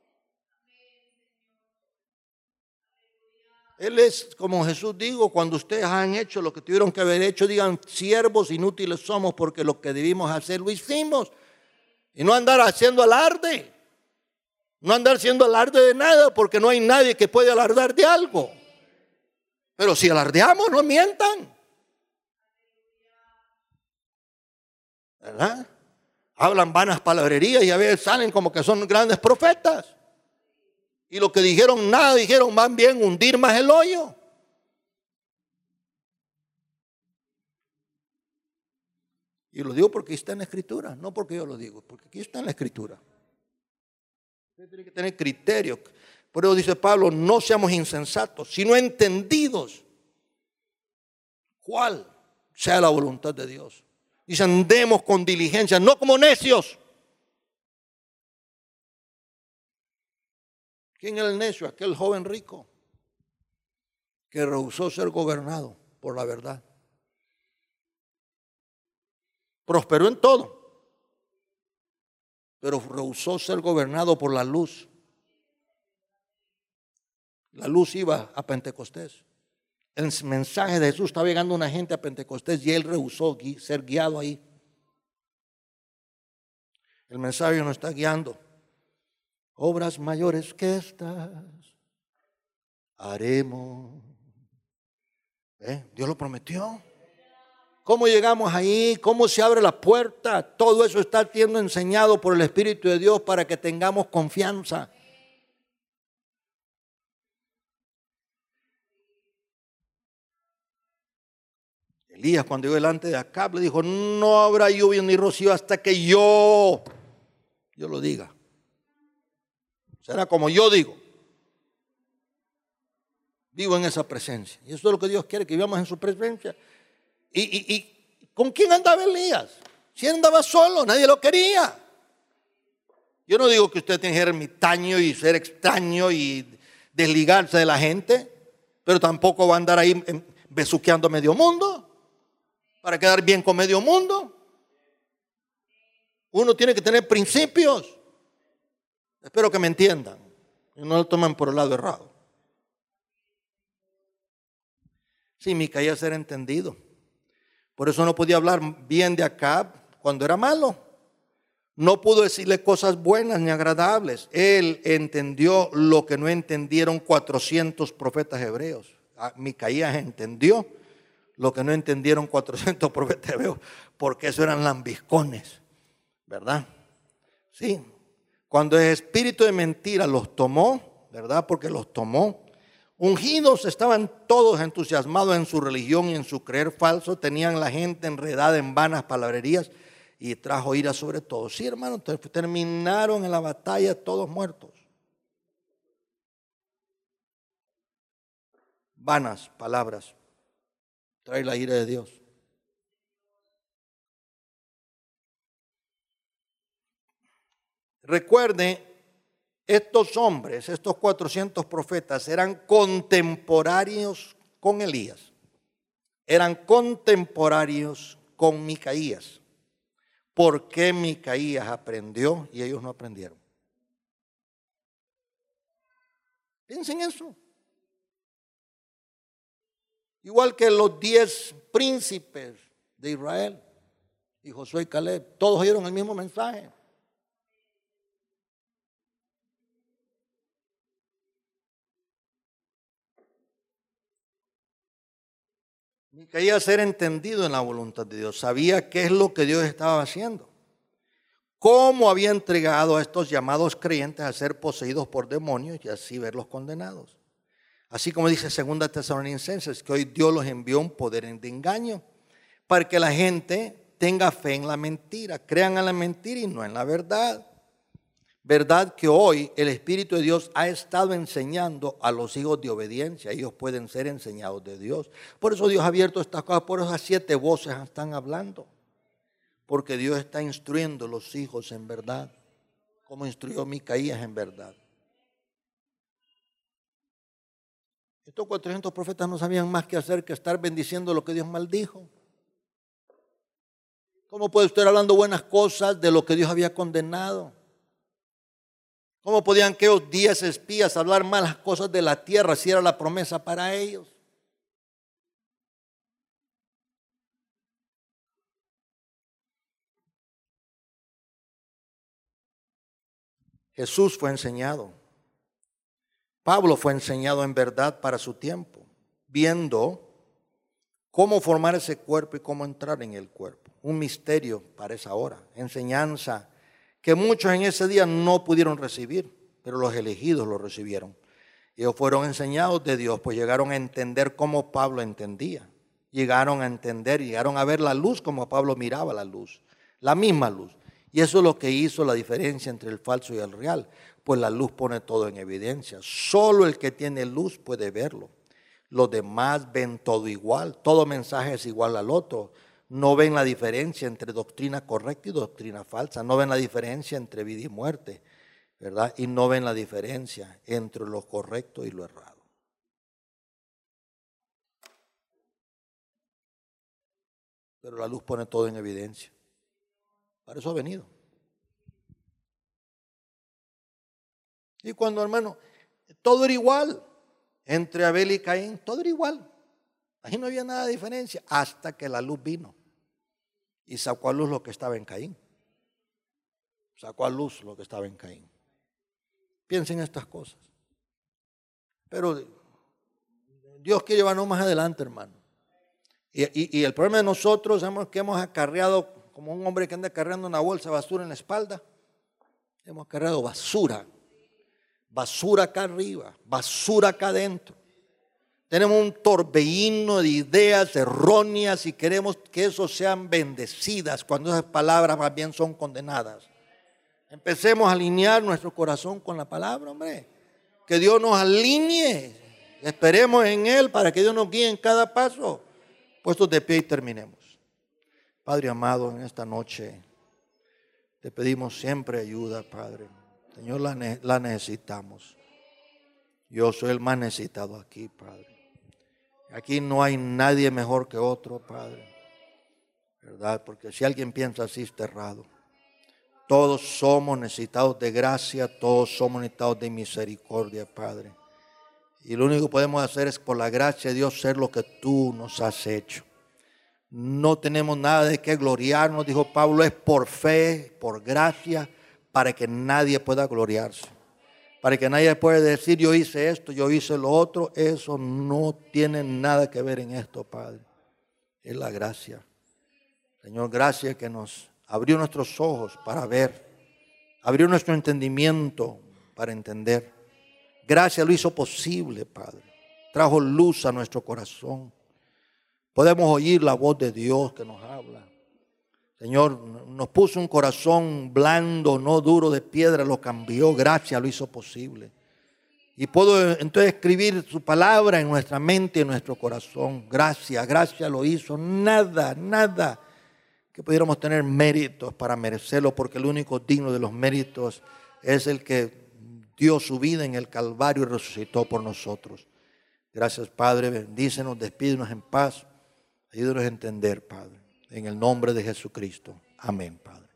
Él es, como Jesús dijo, cuando ustedes han hecho lo que tuvieron que haber hecho, digan, siervos inútiles somos porque lo que debimos hacer lo hicimos. Y no andar haciendo alarde. No andar haciendo alarde de nada porque no hay nadie que pueda alardar de algo. Pero si alardeamos, no mientan. ¿Verdad? Hablan vanas palabrerías y a veces salen como que son grandes profetas. Y lo que dijeron nada, dijeron más bien hundir más el hoyo. Y lo digo porque está en la Escritura, no porque yo lo digo, porque aquí está en la Escritura. Usted tiene que tener criterio. Por eso dice Pablo, no seamos insensatos, sino entendidos cuál sea la voluntad de Dios. Dice, andemos con diligencia, no como necios. ¿Quién era el necio? Aquel joven rico que rehusó ser gobernado por la verdad. Prosperó en todo, pero rehusó ser gobernado por la luz. La luz iba a Pentecostés. El mensaje de Jesús estaba llegando a una gente a Pentecostés y él rehusó ser guiado ahí. El mensaje nos está guiando. Obras mayores que estas haremos. ¿Eh? Dios lo prometió. ¿Cómo llegamos ahí? ¿Cómo se abre la puerta? Todo eso está siendo enseñado por el Espíritu de Dios para que tengamos confianza. Elías, cuando llegó delante de Acab, le dijo, no habrá lluvia ni rocío hasta que yo, yo lo diga. Será como yo digo. Vivo en esa presencia. Y eso es lo que Dios quiere, que vivamos en su presencia. ¿Y, y, y con quién andaba Elías? Si él andaba solo, nadie lo quería. Yo no digo que usted tiene que ser ermitaño y ser extraño y desligarse de la gente, pero tampoco va a andar ahí besuqueando medio mundo para quedar bien con medio mundo. Uno tiene que tener principios. Espero que me entiendan y no lo tomen por el lado errado. Sí, Micaías era entendido. Por eso no podía hablar bien de Acab cuando era malo. No pudo decirle cosas buenas ni agradables. Él entendió lo que no entendieron cuatrocientos profetas hebreos. Micaías entendió lo que no entendieron cuatrocientos profetas hebreos, porque eso eran lambiscones, ¿verdad? Sí. Cuando el espíritu de mentira los tomó, ¿verdad? Porque los tomó. Ungidos estaban todos entusiasmados en su religión y en su creer falso. Tenían la gente enredada en vanas palabrerías y trajo ira sobre todos. Sí, hermano, terminaron en la batalla todos muertos. Vanas palabras. Trae la ira de Dios. Recuerde, estos hombres, estos cuatrocientos profetas eran contemporáneos con Elías. Eran contemporáneos con Micaías. ¿Por qué Micaías aprendió y ellos no aprendieron? Piensen eso. Igual que los diez príncipes de Israel y Josué y Caleb, todos oyeron el mismo mensaje. Micaías era entendido en la voluntad de Dios, sabía qué es lo que Dios estaba haciendo, cómo había entregado a estos llamados creyentes a ser poseídos por demonios y así verlos condenados. Así como dice segunda Tesalonicenses, que hoy Dios los envió un poder de engaño para que la gente tenga fe en la mentira, crean en la mentira y no en la verdad. Verdad que hoy el Espíritu de Dios ha estado enseñando a los hijos de obediencia. Ellos pueden ser enseñados de Dios. Por eso Dios ha abierto estas cosas, por esas siete voces están hablando. Porque Dios está instruyendo a los hijos en verdad, como instruyó Micaías en verdad. Estos cuatrocientos profetas no sabían más que hacer que estar bendiciendo lo que Dios maldijo. ¿Cómo puede usted hablando buenas cosas de lo que Dios había condenado? ¿Cómo podían aquellos diez espías hablar malas cosas de la tierra si era la promesa para ellos? Jesús fue enseñado. Pablo fue enseñado en verdad para su tiempo, viendo cómo formar ese cuerpo y cómo entrar en el cuerpo. Un misterio para esa hora, enseñanza que muchos en ese día no pudieron recibir, pero los elegidos lo recibieron. Ellos fueron enseñados de Dios, pues llegaron a entender cómo Pablo entendía. llegaron a entender, llegaron a ver la luz como Pablo miraba la luz, la misma luz. Y eso es lo que hizo la diferencia entre el falso y el real, pues la luz pone todo en evidencia. Solo el que tiene luz puede verlo. Los demás ven todo igual, todo mensaje es igual al otro. No ven la diferencia entre doctrina correcta y doctrina falsa, no ven la diferencia entre vida y muerte, ¿verdad? Y no ven la diferencia entre lo correcto y lo errado. Pero la luz pone todo en evidencia. Para eso ha venido. Y cuando, hermano, todo era igual entre Abel y Caín, todo era igual. Ahí no había nada de diferencia hasta que la luz vino y sacó a luz lo que estaba en Caín. Sacó a luz lo que estaba en Caín. Piensen en estas cosas. Pero Dios quiere llevarnos más adelante, hermano. Y, y, y el problema de nosotros es que hemos acarreado, como un hombre que anda cargando una bolsa de basura en la espalda, hemos cargado basura. Basura acá arriba, basura acá adentro. Tenemos un torbellino de ideas erróneas y queremos que esos sean bendecidas cuando esas palabras más bien son condenadas. Empecemos a alinear nuestro corazón con la palabra, hombre. Que Dios nos alinee. Esperemos en Él para que Dios nos guíe en cada paso. Puestos de pie y terminemos. Padre amado, en esta noche te pedimos siempre ayuda, Padre. Señor, la, ne- la necesitamos. Yo soy el más necesitado aquí, Padre. Aquí no hay nadie mejor que otro, Padre. ¿Verdad? Porque si alguien piensa así, está errado. Todos somos necesitados de gracia, todos somos necesitados de misericordia, Padre. Y lo único que podemos hacer es por la gracia de Dios ser lo que tú nos has hecho. No tenemos nada de qué gloriarnos, dijo Pablo, es por fe, por gracia, para que nadie pueda gloriarse. Para que nadie pueda decir yo hice esto, yo hice lo otro. Eso no tiene nada que ver en esto, Padre. Es la gracia. Señor, gracias que nos abrió nuestros ojos para ver. Abrió nuestro entendimiento para entender. Gracias lo hizo posible, Padre. Trajo luz a nuestro corazón. Podemos oír la voz de Dios que nos habla. Señor, nos puso un corazón blando, no duro de piedra, lo cambió. Gracias lo hizo posible. Y puedo entonces escribir su palabra en nuestra mente y en nuestro corazón. Gracias, gracias lo hizo. Nada, nada que pudiéramos tener méritos para merecerlo, porque el único digno de los méritos es el que dio su vida en el Calvario y resucitó por nosotros. Gracias, Padre. Bendícenos, despídenos en paz. Ayúdanos a entender, Padre. En el nombre de Jesucristo. Amén, Padre.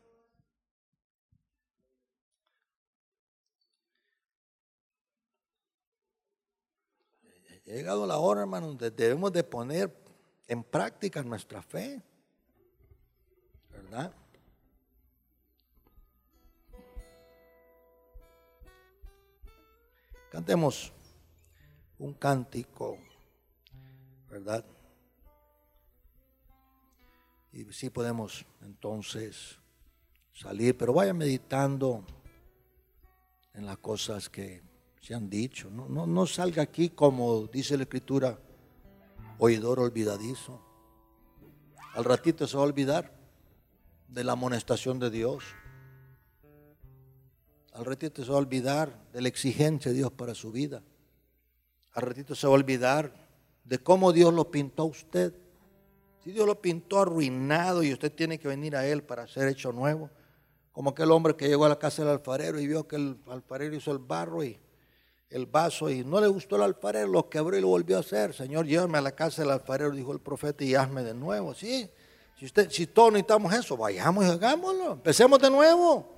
Ha llegado la hora, hermano, donde debemos de poner en práctica nuestra fe. ¿Verdad? Cantemos un cántico, ¿verdad? Y sí podemos entonces salir, pero vaya meditando en las cosas que se han dicho. No, no, no salga aquí como dice la Escritura, oidor olvidadizo. Al ratito se va a olvidar de la amonestación de Dios. Al ratito se va a olvidar de la exigencia de Dios para su vida. Al ratito se va a olvidar de cómo Dios lo pintó a usted. Si Dios lo pintó arruinado y usted tiene que venir a Él para ser hecho nuevo, como aquel hombre que llegó a la casa del alfarero y vio que el alfarero hizo el barro y el vaso y no le gustó el alfarero, lo quebró y lo volvió a hacer. Señor, llévame a la casa del alfarero, dijo el profeta, y hazme de nuevo. Sí, si, usted, si todos necesitamos eso, vayamos y hagámoslo, empecemos de nuevo.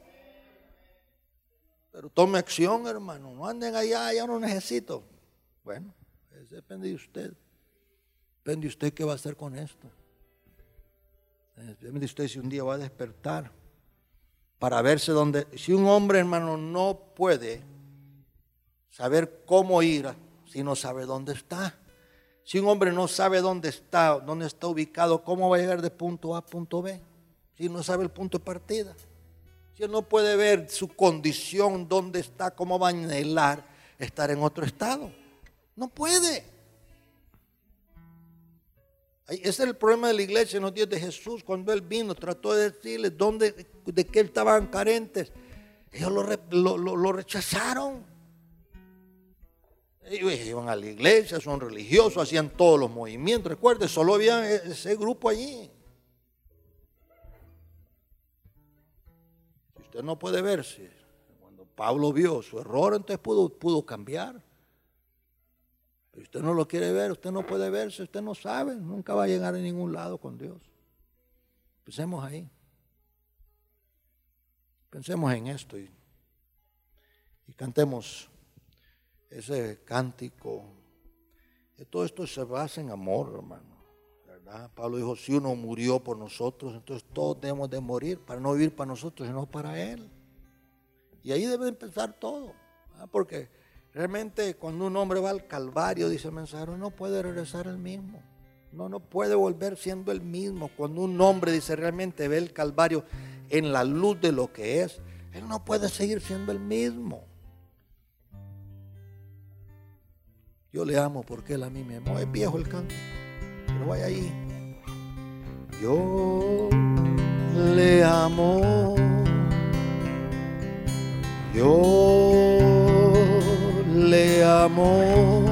Pero tome acción, hermano, no anden allá, ya no necesito. Bueno, eso depende de usted. Depende de usted qué va a hacer con esto. Depende de usted si un día va a despertar para verse donde. Si un hombre, hermano, no puede saber cómo ir si no sabe dónde está. Si un hombre no sabe dónde está, dónde está ubicado, ¿cómo va a llegar de punto A a punto B? Si no sabe el punto de partida. Si él no puede ver su condición, dónde está, cómo va a anhelar estar en otro estado. No puede. Ese es el problema de la iglesia en los días de Jesús. Cuando Él vino, trató de decirles dónde, de qué estaban carentes. Ellos lo, lo, lo, lo rechazaron. Ellos iban a la iglesia, son religiosos, hacían todos los movimientos. Recuerde, solo había ese grupo allí. Si usted no puede verse, cuando Pablo vio su error, entonces pudo, pudo cambiar. Pero usted no lo quiere ver, usted no puede verse, usted no sabe, nunca va a llegar a ningún lado con Dios. Pensemos ahí. Pensemos en esto y, y cantemos ese cántico. Y todo esto se basa en amor, hermano, ¿verdad? Pablo dijo, si uno murió por nosotros, entonces todos debemos de morir para no vivir para nosotros, sino para Él. Y ahí debe empezar todo, ¿verdad? Porque realmente cuando un hombre va al Calvario, dice el mensajero, no puede regresar el mismo. No, no puede volver siendo el mismo. Cuando un hombre dice realmente ve el Calvario en la luz de lo que es, él no puede seguir siendo el mismo. Yo le amo porque él a mí me amó. Es viejo el canto, pero vaya ahí. Yo le amo. Yo le amo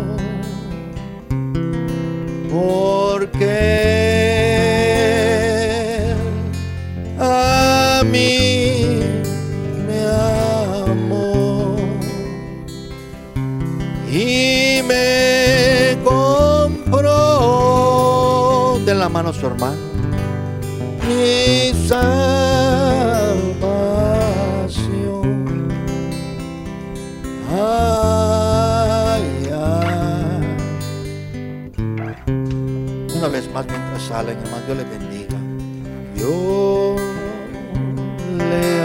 porque a mí me amó y me compró. Den la mano a su hermano. Mi salvación. Ay, ay. Una vez más mientras salen, hermano, Dios les bendiga. Yo le